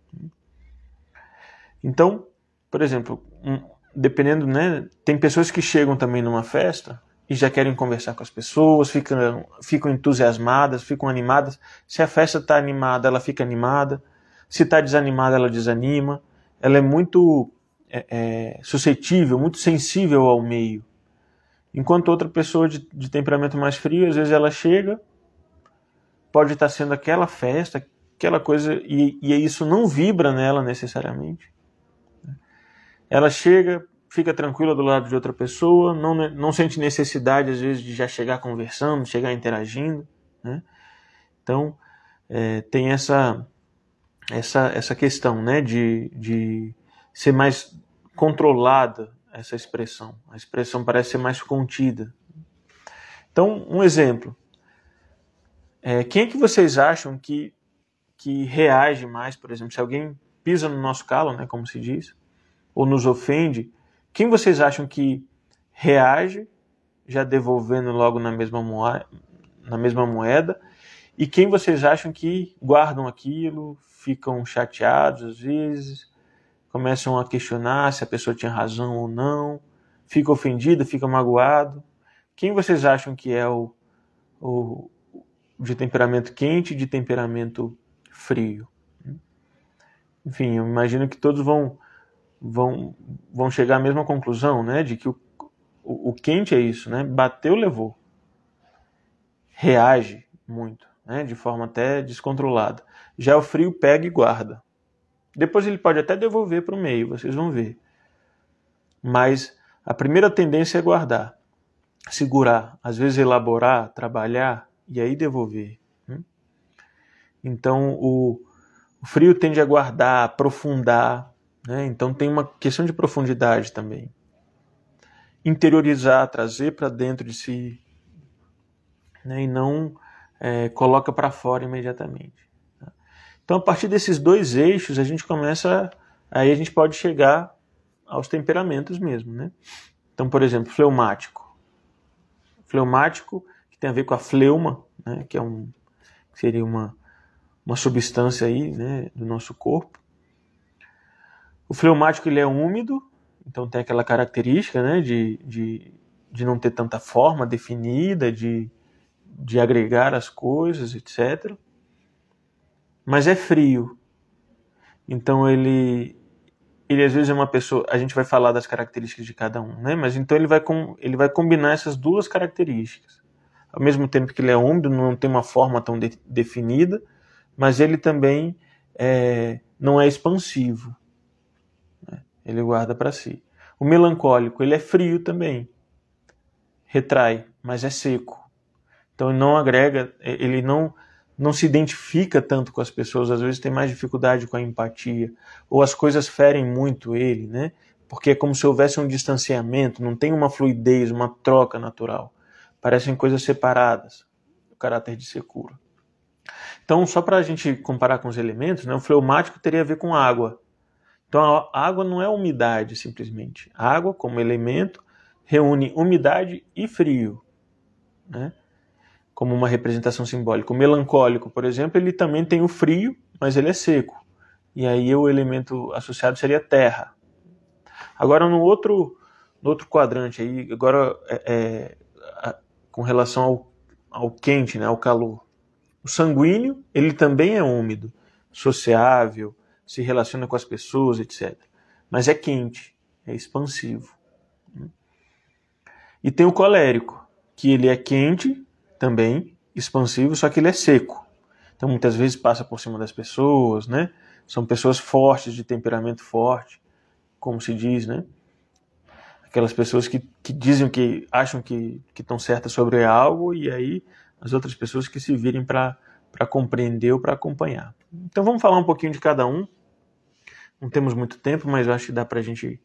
Então, por exemplo, um, dependendo, né, tem pessoas que chegam também numa festa e já querem conversar com as pessoas, ficam, ficam entusiasmadas, ficam animadas. Se a festa está animada, ela fica animada. Se está desanimada, ela desanima. Ela é muito é, é, suscetível, muito sensível ao meio. Enquanto outra pessoa de, de temperamento mais frio, às vezes ela chega, pode estar sendo aquela festa, aquela coisa, e, e isso não vibra nela necessariamente. Ela chega, fica tranquila do lado de outra pessoa, não, não sente necessidade, às vezes, de já chegar conversando, chegar interagindo. Né? Então, é, tem essa, essa, essa questão, né, de, de ser mais controlada essa expressão. A expressão parece ser mais contida. Então, um exemplo. É, quem é que vocês acham que, que reage mais, por exemplo, se alguém pisa no nosso calo, né, como se diz, ou nos ofende, quem vocês acham que reage, já devolvendo logo na mesma moeda, na mesma moeda, e quem vocês acham que guardam aquilo, ficam chateados às vezes, começam a questionar se a pessoa tinha razão ou não, fica ofendido, fica magoado? Quem vocês acham que é o, o de temperamento quente e de temperamento frio? Enfim, eu imagino que todos vão, vão, vão chegar à mesma conclusão, né? De que o, o, o quente é isso, né? Bateu, levou. Reage muito, né? De forma até descontrolada. Já o frio pega e guarda. Depois ele pode até devolver para o meio, vocês vão ver. Mas a primeira tendência é guardar, segurar, às vezes elaborar, trabalhar e aí devolver. Então o, o frio tende a guardar, aprofundar, né? Então tem uma questão de profundidade também. Interiorizar, trazer para dentro de si, né? E não é, coloca para fora imediatamente. Então, a partir desses dois eixos, a gente começa, aí a gente pode chegar aos temperamentos mesmo, né? Então, por exemplo, fleumático. Fleumático, que tem a ver com a fleuma, né? Que é um, seria uma, uma substância aí, né? Do nosso corpo. O fleumático, ele é úmido, então tem aquela característica, né? De, de, de não ter tanta forma definida, de, de agregar as coisas, etcétera. Mas é frio. Então ele, ele às vezes é uma pessoa, a gente vai falar das características de cada um, né? Mas então ele vai, com, ele vai combinar essas duas características. Ao mesmo tempo que ele é úmido, não tem uma forma tão de, definida, mas ele também é, não é expansivo. Né? Ele guarda para si. O melancólico, ele é frio também. Retrai, mas é seco. Então ele não agrega, ele não... não se identifica tanto com as pessoas, às vezes tem mais dificuldade com a empatia, ou as coisas ferem muito ele, né? Porque é como se houvesse um distanciamento, não tem uma fluidez, uma troca natural. Parecem coisas separadas, o caráter de secura. Então, só para a gente comparar com os elementos, né, o fleumático teria a ver com água. Então, a água não é umidade, simplesmente. A água, como elemento, reúne umidade e frio, né? Como uma representação simbólica. O melancólico, por exemplo, ele também tem o frio, mas ele é seco. E aí o elemento associado seria terra. Agora, no outro, no outro quadrante, aí, agora é, é, a, com relação ao, ao quente, né, ao calor. O sanguíneo, ele também é úmido, sociável, se relaciona com as pessoas, etcétera. Mas é quente, é expansivo. E tem o colérico, que ele é quente, também expansivo, só que ele é seco. Então muitas vezes passa por cima das pessoas, né? São pessoas fortes, de temperamento forte, como se diz, né? Aquelas pessoas que, que dizem que acham que estão certas sobre algo e aí as outras pessoas que se virem para compreender ou para acompanhar. Então vamos falar um pouquinho de cada um. Não temos muito tempo, mas eu acho que dá para a gente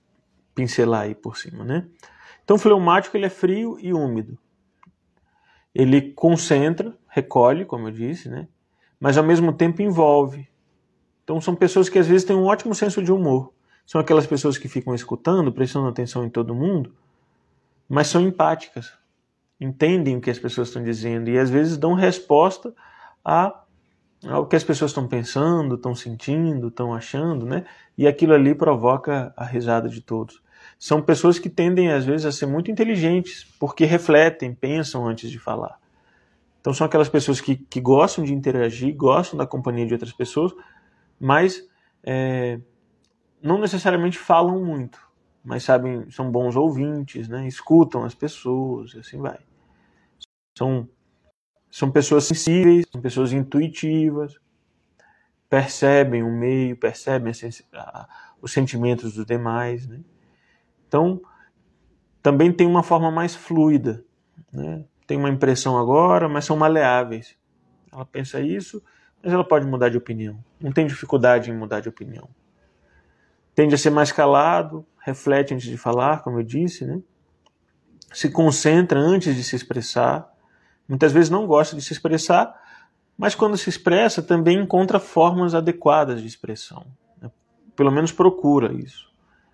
pincelar aí por cima, né? Então o fleumático, ele é frio e úmido. Ele concentra, recolhe, como eu disse, né? Mas ao mesmo tempo envolve. Então são pessoas que às vezes têm um ótimo senso de humor. São aquelas pessoas que ficam escutando, prestando atenção em todo mundo, mas são empáticas, entendem o que as pessoas estão dizendo e às vezes dão resposta a, ao que as pessoas estão pensando, estão sentindo, estão achando, né? E aquilo ali provoca a risada de todos. São pessoas que tendem às vezes a ser muito inteligentes, porque refletem, pensam antes de falar. Então são aquelas pessoas que, que gostam de interagir, gostam da companhia de outras pessoas, mas é, não necessariamente falam muito, mas sabem, são bons ouvintes, né? Escutam as pessoas e assim vai. São, são pessoas sensíveis, são pessoas intuitivas, percebem o meio, percebem a, a, os sentimentos dos demais, né? Então, também tem uma forma mais fluida, né? Tem uma impressão agora, mas são maleáveis. Ela pensa isso, mas ela pode mudar de opinião. Não tem dificuldade em mudar de opinião. Tende a ser mais calado, reflete antes de falar, como eu disse, né? Se concentra antes de se expressar. Muitas vezes não gosta de se expressar, mas quando se expressa também encontra formas adequadas de expressão, né? Pelo menos procura isso.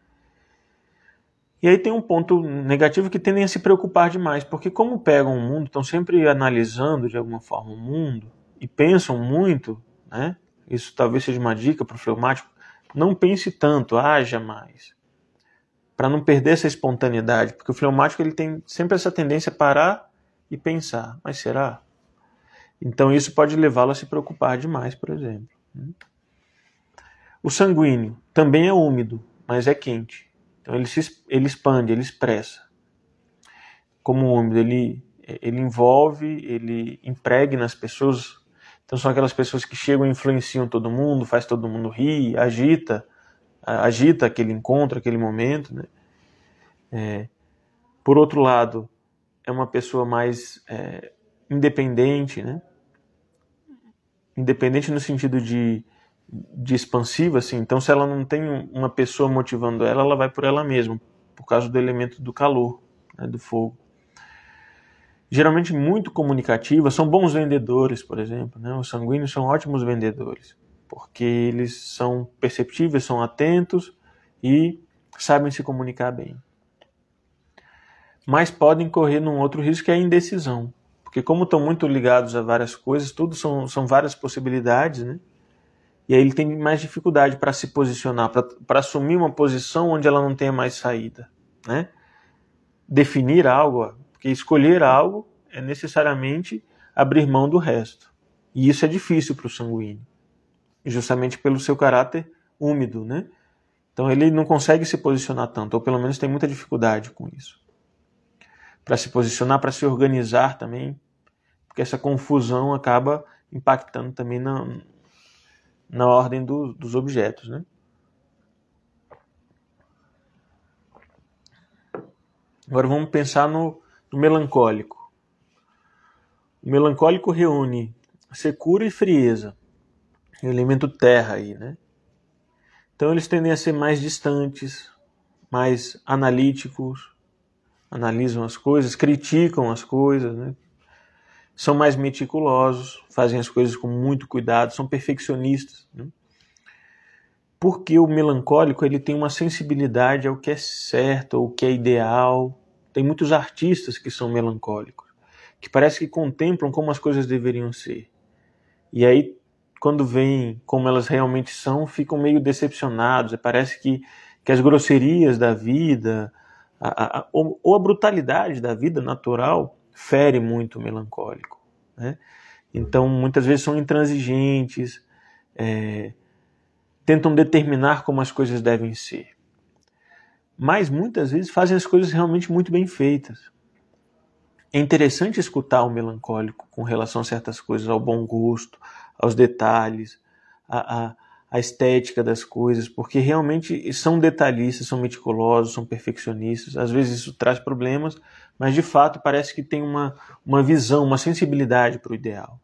E aí tem um ponto negativo que tendem a se preocupar demais, porque como pegam o mundo, estão sempre analisando de alguma forma o mundo e pensam muito, né? Isso talvez seja uma dica para o fleumático, não pense tanto, haja mais, para não perder essa espontaneidade, porque o fleumático ele tem sempre essa tendência a parar e pensar, mas será? Então isso pode levá-lo a se preocupar demais, por exemplo. O sanguíneo também é úmido, mas é quente. Então ele, se, ele expande, ele expressa. Como o úmido, ele, ele envolve, ele impregna as pessoas. Então são aquelas pessoas que chegam e influenciam todo mundo, faz todo mundo rir, agita, agita aquele encontro, aquele momento, né? É, por outro lado, é uma pessoa mais é, independente, né? Independente no sentido de, de expansiva, assim. Então se ela não tem uma pessoa motivando ela, ela vai por ela mesma, por causa do elemento do calor, né, do fogo. Geralmente muito comunicativa, são bons vendedores, por exemplo, né? Os sanguíneos são ótimos vendedores, porque eles são perceptíveis, são atentos e sabem se comunicar bem. Mas podem correr num outro risco, que é a indecisão. Porque como estão muito ligados a várias coisas, tudo são, são várias possibilidades, né? E aí ele tem mais dificuldade para se posicionar, para assumir uma posição onde ela não tenha mais saída, né? Definir algo, porque escolher algo é necessariamente abrir mão do resto. E isso é difícil para o sanguíneo, justamente pelo seu caráter úmido, né? Então ele não consegue se posicionar tanto, ou pelo menos tem muita dificuldade com isso. Para se posicionar, para se organizar também, porque essa confusão acaba impactando também na, na ordem do, dos objetos, né? Agora vamos pensar no, no melancólico. O melancólico reúne secura e frieza, o elemento terra aí, né? Então eles tendem a ser mais distantes, mais analíticos, analisam as coisas, criticam as coisas, né? São mais meticulosos, fazem as coisas com muito cuidado, são perfeccionistas, né? Porque o melancólico ele tem uma sensibilidade ao que é certo, ao que é ideal. Tem muitos artistas que são melancólicos, que parece que contemplam como as coisas deveriam ser. E aí, quando veem como elas realmente são, ficam meio decepcionados. Parece que, que as grosserias da vida, a, a, ou, ou a brutalidade da vida natural, fere muito o melancólico, né? Então, muitas vezes são intransigentes, é, tentam determinar como as coisas devem ser. Mas muitas vezes fazem as coisas realmente muito bem feitas. É interessante escutar o melancólico com relação a certas coisas, ao bom gosto, aos detalhes, a, a, a estética das coisas, porque realmente são detalhistas, são meticulosos, são perfeccionistas. Às vezes isso traz problemas, mas de fato parece que tem uma, uma visão, uma sensibilidade para o ideal.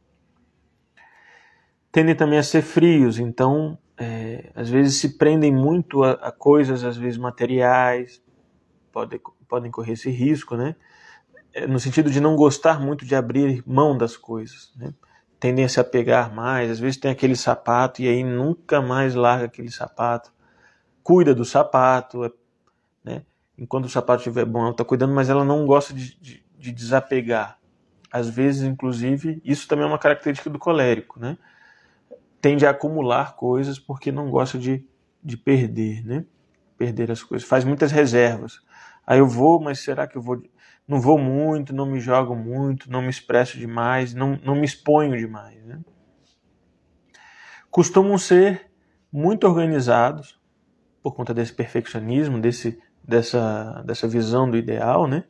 Tendem também a ser frios, então é, às vezes se prendem muito a, a coisas, às vezes materiais, pode, podem correr esse risco, né? no sentido de não gostar muito de abrir mão das coisas, né? Tendem a se apegar mais, às vezes tem aquele sapato e aí nunca mais larga aquele sapato, cuida do sapato, né? Enquanto o sapato estiver bom, ela está cuidando, mas ela não gosta de, de, de desapegar. Às vezes, inclusive, isso também é uma característica do colérico, né? Tende a acumular coisas porque não gosta de, de perder, né? Perder as coisas. Faz muitas reservas. Aí eu vou, mas será que eu vou... Não vou muito, não me jogo muito, não me expresso demais, não, não me exponho demais, né? Costumam ser muito organizados por conta desse perfeccionismo, desse, dessa, dessa visão do ideal, né?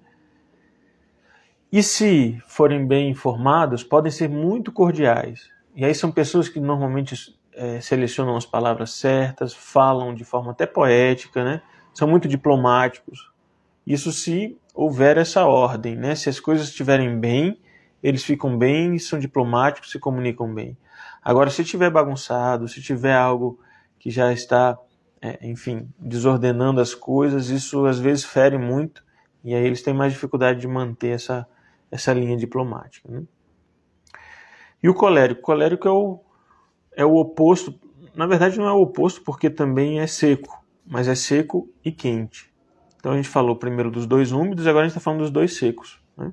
E se forem bem informados, podem ser muito cordiais. E aí são pessoas que normalmente é, selecionam as palavras certas, falam de forma até poética, né? São muito diplomáticos. Isso se houver essa ordem, né? Se as coisas estiverem bem, eles ficam bem, são diplomáticos, se comunicam bem. Agora, se estiver bagunçado, se tiver algo que já está, é, enfim, desordenando as coisas, isso às vezes fere muito, e aí eles têm mais dificuldade de manter essa, essa linha diplomática, né? E o colérico? O colérico é o, é o oposto, na verdade não é o oposto porque também é seco, mas é seco e quente. Então a gente falou primeiro dos dois úmidos, agora a gente está falando dos dois secos, né?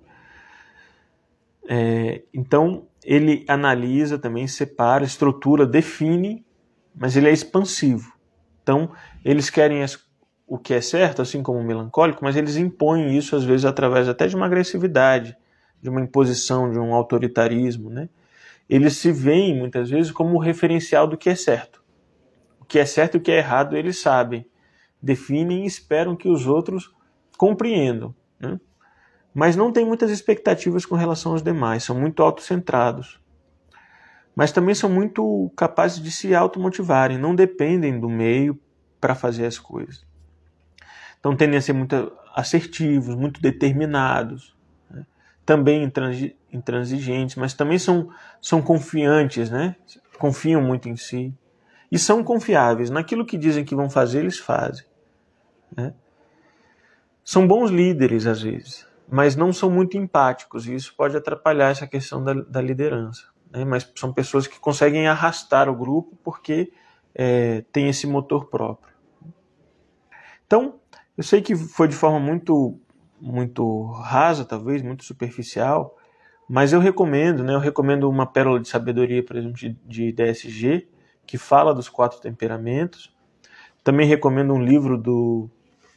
É, então ele analisa também, separa, estrutura, define, mas ele é expansivo. Então eles querem as, o que é certo, assim como o melancólico, mas eles impõem isso às vezes através até de uma agressividade, de uma imposição, de um autoritarismo, né? Eles se veem muitas vezes como o referencial do que é certo. O que é certo e o que é errado eles sabem. Definem e esperam que os outros compreendam, né? Mas não têm muitas expectativas com relação aos demais, são muito autocentrados. Mas também são muito capazes de se automotivarem, não dependem do meio para fazer as coisas. Então tendem a ser muito assertivos, muito determinados, né? Também intransigentes, mas também são, são confiantes, né? Confiam muito em si. E são confiáveis. Naquilo que dizem que vão fazer, eles fazem, né? São bons líderes, às vezes, mas não são muito empáticos, e isso pode atrapalhar essa questão da, da liderança, né? Mas são pessoas que conseguem arrastar o grupo porque é, tem esse motor próprio. Então, eu sei que foi de forma muito, muito rasa, talvez, muito superficial, mas eu recomendo, né? Eu recomendo uma pérola de sabedoria, por exemplo, de, de D S G, que fala dos quatro temperamentos. Também recomendo um livro do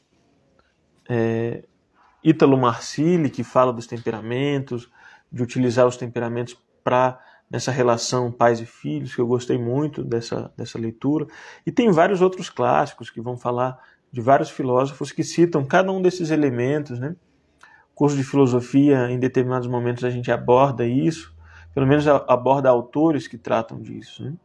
é, Ítalo Marcilli, que fala dos temperamentos, de utilizar os temperamentos para nessa relação pais e filhos, que eu gostei muito dessa, dessa leitura. E tem vários outros clássicos que vão falar de vários filósofos que citam cada um desses elementos, né? Curso de filosofia, em determinados momentos a gente aborda isso, pelo menos aborda autores que tratam disso, né?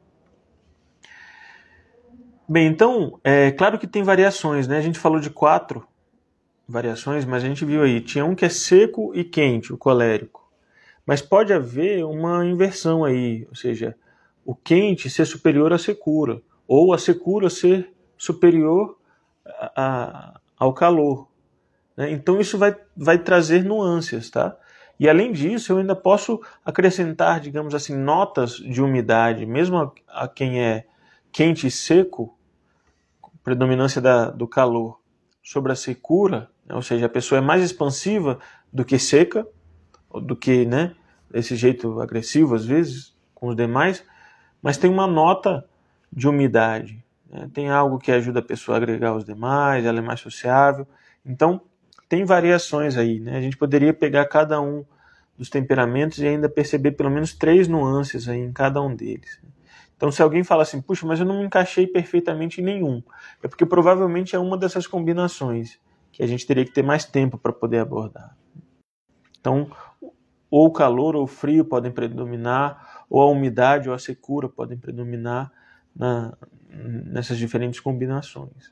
Bem, então, é claro que tem variações, né? A gente falou de quatro variações, mas a gente viu aí, tinha um que é seco e quente, o colérico. Mas pode haver uma inversão aí, ou seja, o quente ser superior à secura, ou a secura ser superior a, a, ao calor, né? Então isso vai, vai trazer nuances, tá? E além disso, eu ainda posso acrescentar, digamos assim, notas de umidade, mesmo a, a quem é quente e seco, predominância da, do calor sobre a secura, né? Ou seja, a pessoa é mais expansiva do que seca, do que, né, desse jeito agressivo às vezes com os demais, mas tem uma nota de umidade, né? Tem algo que ajuda a pessoa a agregar os demais, ela é mais sociável. Então tem variações aí, né? A gente poderia pegar cada um dos temperamentos e ainda perceber pelo menos três nuances aí em cada um deles. Então, se alguém fala assim, puxa, mas eu não me encaixei perfeitamente em nenhum, é porque provavelmente é uma dessas combinações que a gente teria que ter mais tempo para poder abordar. Então, ou o calor ou o frio podem predominar, ou a umidade ou a secura podem predominar na, nessas diferentes combinações.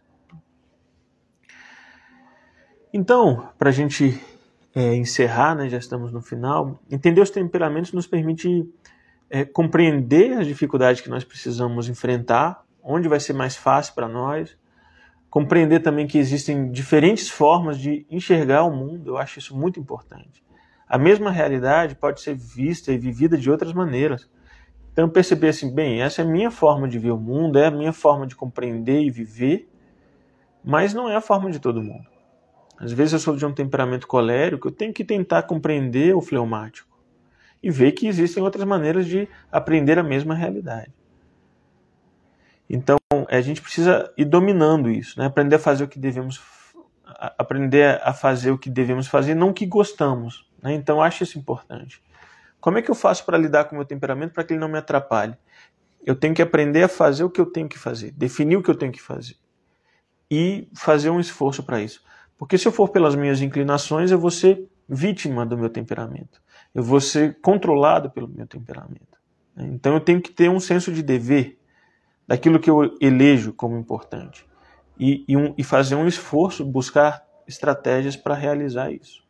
Então, para a gente é, encerrar, né, já estamos no final, entender os temperamentos nos permite É, compreender as dificuldades que nós precisamos enfrentar, onde vai ser mais fácil para nós, compreender também que existem diferentes formas de enxergar o mundo, eu acho isso muito importante. a mesma realidade pode ser vista e vivida de outras maneiras. Então eu percebi assim, bem, essa é a minha forma de ver o mundo, é a minha forma de compreender e viver, mas não é a forma de todo mundo. Às vezes eu sou de um temperamento colérico, eu tenho que tentar compreender o fleumático e ver que existem outras maneiras de aprender a mesma realidade. Então a gente precisa ir dominando isso, né? Aprender a fazer o que devemos, aprender a fazer o que devemos fazer, não o que gostamos, né? Então eu acho isso importante. Como é que eu faço para lidar com o meu temperamento para que ele não me atrapalhe? Eu tenho que aprender a fazer o que eu tenho que fazer, definir o que eu tenho que fazer e fazer um esforço para isso. Porque se eu for pelas minhas inclinações, eu vou ser vítima do meu temperamento. Eu vou ser controlado pelo meu temperamento. Então eu tenho que ter um senso de dever daquilo que eu elejo como importante e, e, um, e fazer um esforço, buscar estratégias para realizar isso.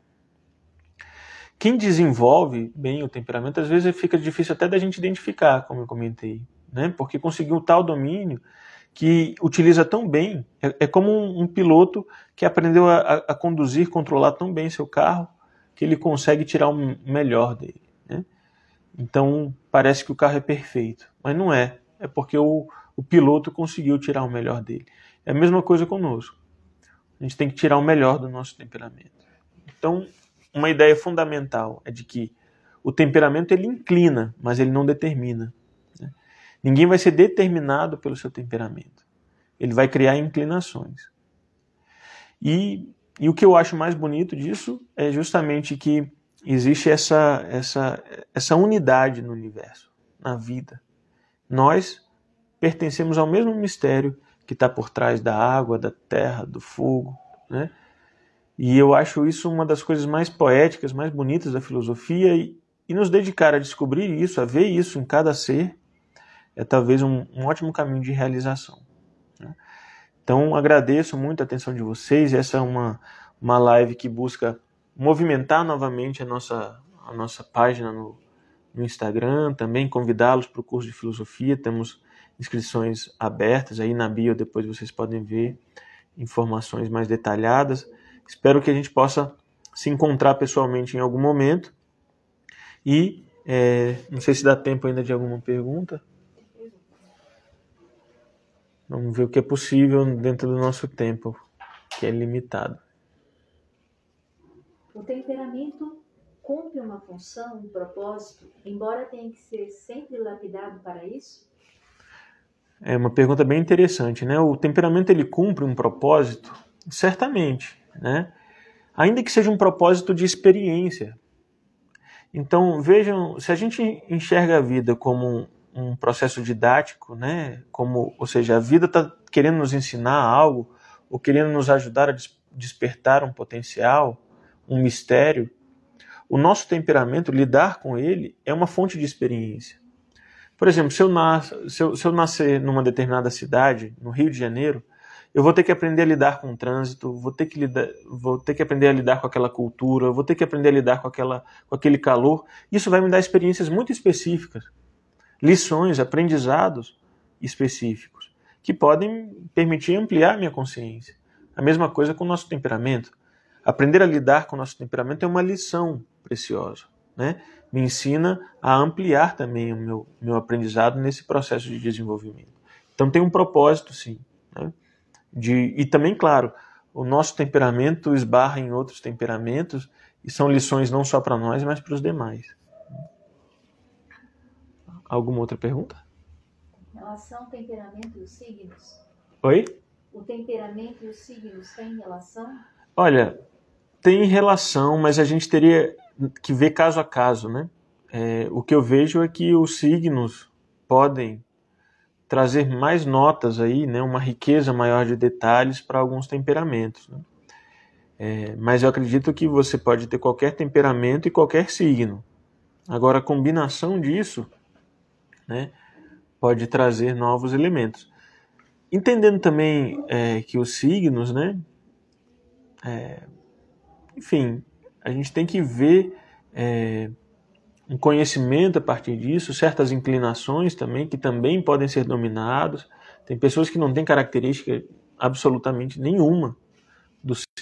Quem desenvolve bem o temperamento, às vezes fica difícil até da gente identificar, como eu comentei, né? Porque conseguiu tal domínio que utiliza tão bem, é, é como um, um piloto que aprendeu a, a conduzir, controlar tão bem seu carro, que ele consegue tirar o melhor dele, né? Então parece que o carro é perfeito, mas não é, é porque o, o piloto conseguiu tirar o melhor dele. É a mesma coisa conosco, a gente tem que tirar o melhor do nosso temperamento. Então, uma ideia fundamental é de que o temperamento ele inclina, mas ele não determina, né? Ninguém vai ser determinado pelo seu temperamento. Ele vai criar inclinações. E, e o que eu acho mais bonito disso é justamente que existe essa, essa, essa unidade no universo, na vida. Nós pertencemos ao mesmo mistério que está por trás da água, da terra, do fogo, né? E eu acho isso uma das coisas mais poéticas, mais bonitas da filosofia, e, e nos dedicar a descobrir isso, a ver isso em cada ser, é talvez um, um ótimo caminho de realização, né? Então agradeço muito a atenção de vocês. Essa é uma, uma live que busca movimentar novamente a nossa, a nossa página no, no Instagram, também convidá-los para o curso de filosofia. Temos inscrições abertas, aí na bio depois vocês podem ver informações mais detalhadas. Espero que a gente possa se encontrar pessoalmente em algum momento. E é, não sei se dá tempo ainda de alguma pergunta. Vamos ver o que é possível dentro do nosso tempo, que é limitado. O temperamento cumpre uma função, um propósito, embora tenha que ser sempre lapidado para isso? É uma pergunta bem interessante, né? O temperamento ele cumpre um propósito? Certamente, né? Ainda que seja um propósito de experiência. Então, vejam, se a gente enxerga a vida como um, um processo didático, né? Como, ou seja, a vida está querendo nos ensinar algo, ou querendo nos ajudar a des- despertar um potencial, um mistério, o nosso temperamento, lidar com ele, é uma fonte de experiência. Por exemplo, se eu, nas, se eu, se eu nascer numa determinada cidade, no Rio de Janeiro, eu vou ter que aprender a lidar com o trânsito, vou ter que, lidar, vou ter que aprender a lidar com aquela cultura, vou ter que aprender a lidar com, aquela, com aquele calor. Isso vai me dar experiências muito específicas, lições, aprendizados específicos, que podem permitir ampliar a minha consciência. A mesma coisa com o nosso temperamento. Aprender a lidar com o nosso temperamento é uma lição preciosa, né? Me ensina a ampliar também o meu, meu aprendizado nesse processo de desenvolvimento. Então tem um propósito, sim, né? De, e também, claro, o nosso temperamento esbarra em outros temperamentos e são lições não só para nós, mas para os demais. Alguma outra pergunta? Em relação ao temperamento e os signos? Oi? O temperamento e os signos têm relação? Olha, tem relação, mas a gente teria que ver caso a caso, né? É, o que eu vejo é que os signos podem trazer mais notas aí, né? Uma riqueza maior de detalhes para alguns temperamentos, né? É, mas eu acredito que você pode ter qualquer temperamento e qualquer signo. Agora, a combinação disso, né, pode trazer novos elementos. Entendendo também é, que os signos, né, é, enfim, a gente tem que ver é, um conhecimento a partir disso, certas inclinações também, que também podem ser dominados. Tem pessoas que não têm característica absolutamente nenhuma do signo,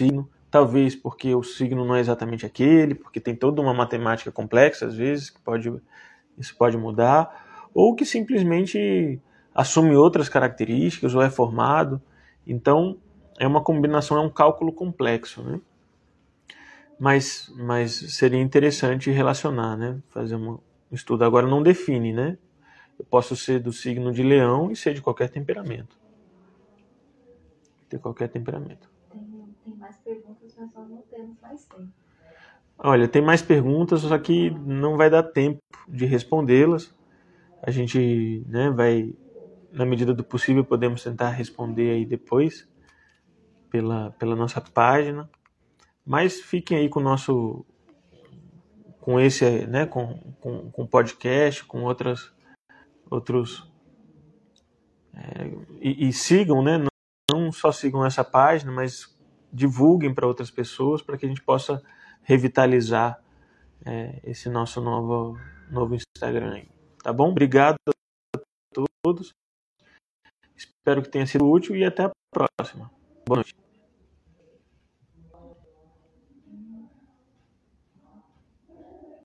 talvez porque o signo não é exatamente aquele, porque tem toda uma matemática complexa às vezes, que pode, isso pode mudar, ou que simplesmente assume outras características ou é formado. Então é uma combinação, é um cálculo complexo, né? Mas, mas seria interessante relacionar, né? Fazer um estudo. Agora não define, né? Eu posso ser do signo de Leão e ser de qualquer temperamento. Ter qualquer temperamento. Tem, tem mais perguntas, mas nós não temos mais tempo. Olha, tem mais perguntas, só que não vai dar tempo de respondê-las. A gente, né, vai, na medida do possível, podemos tentar responder aí depois pela, pela nossa página. Mas fiquem aí com o nosso, com esse, né, com, com, com podcast, com outras, outros, é, e, e sigam, né, não, não só sigam essa página, mas divulguem para outras pessoas, para que a gente possa revitalizar é, esse nosso novo, novo Instagram aí. Tá bom? Obrigado a todos. Espero que tenha sido útil e até a próxima. Boa noite.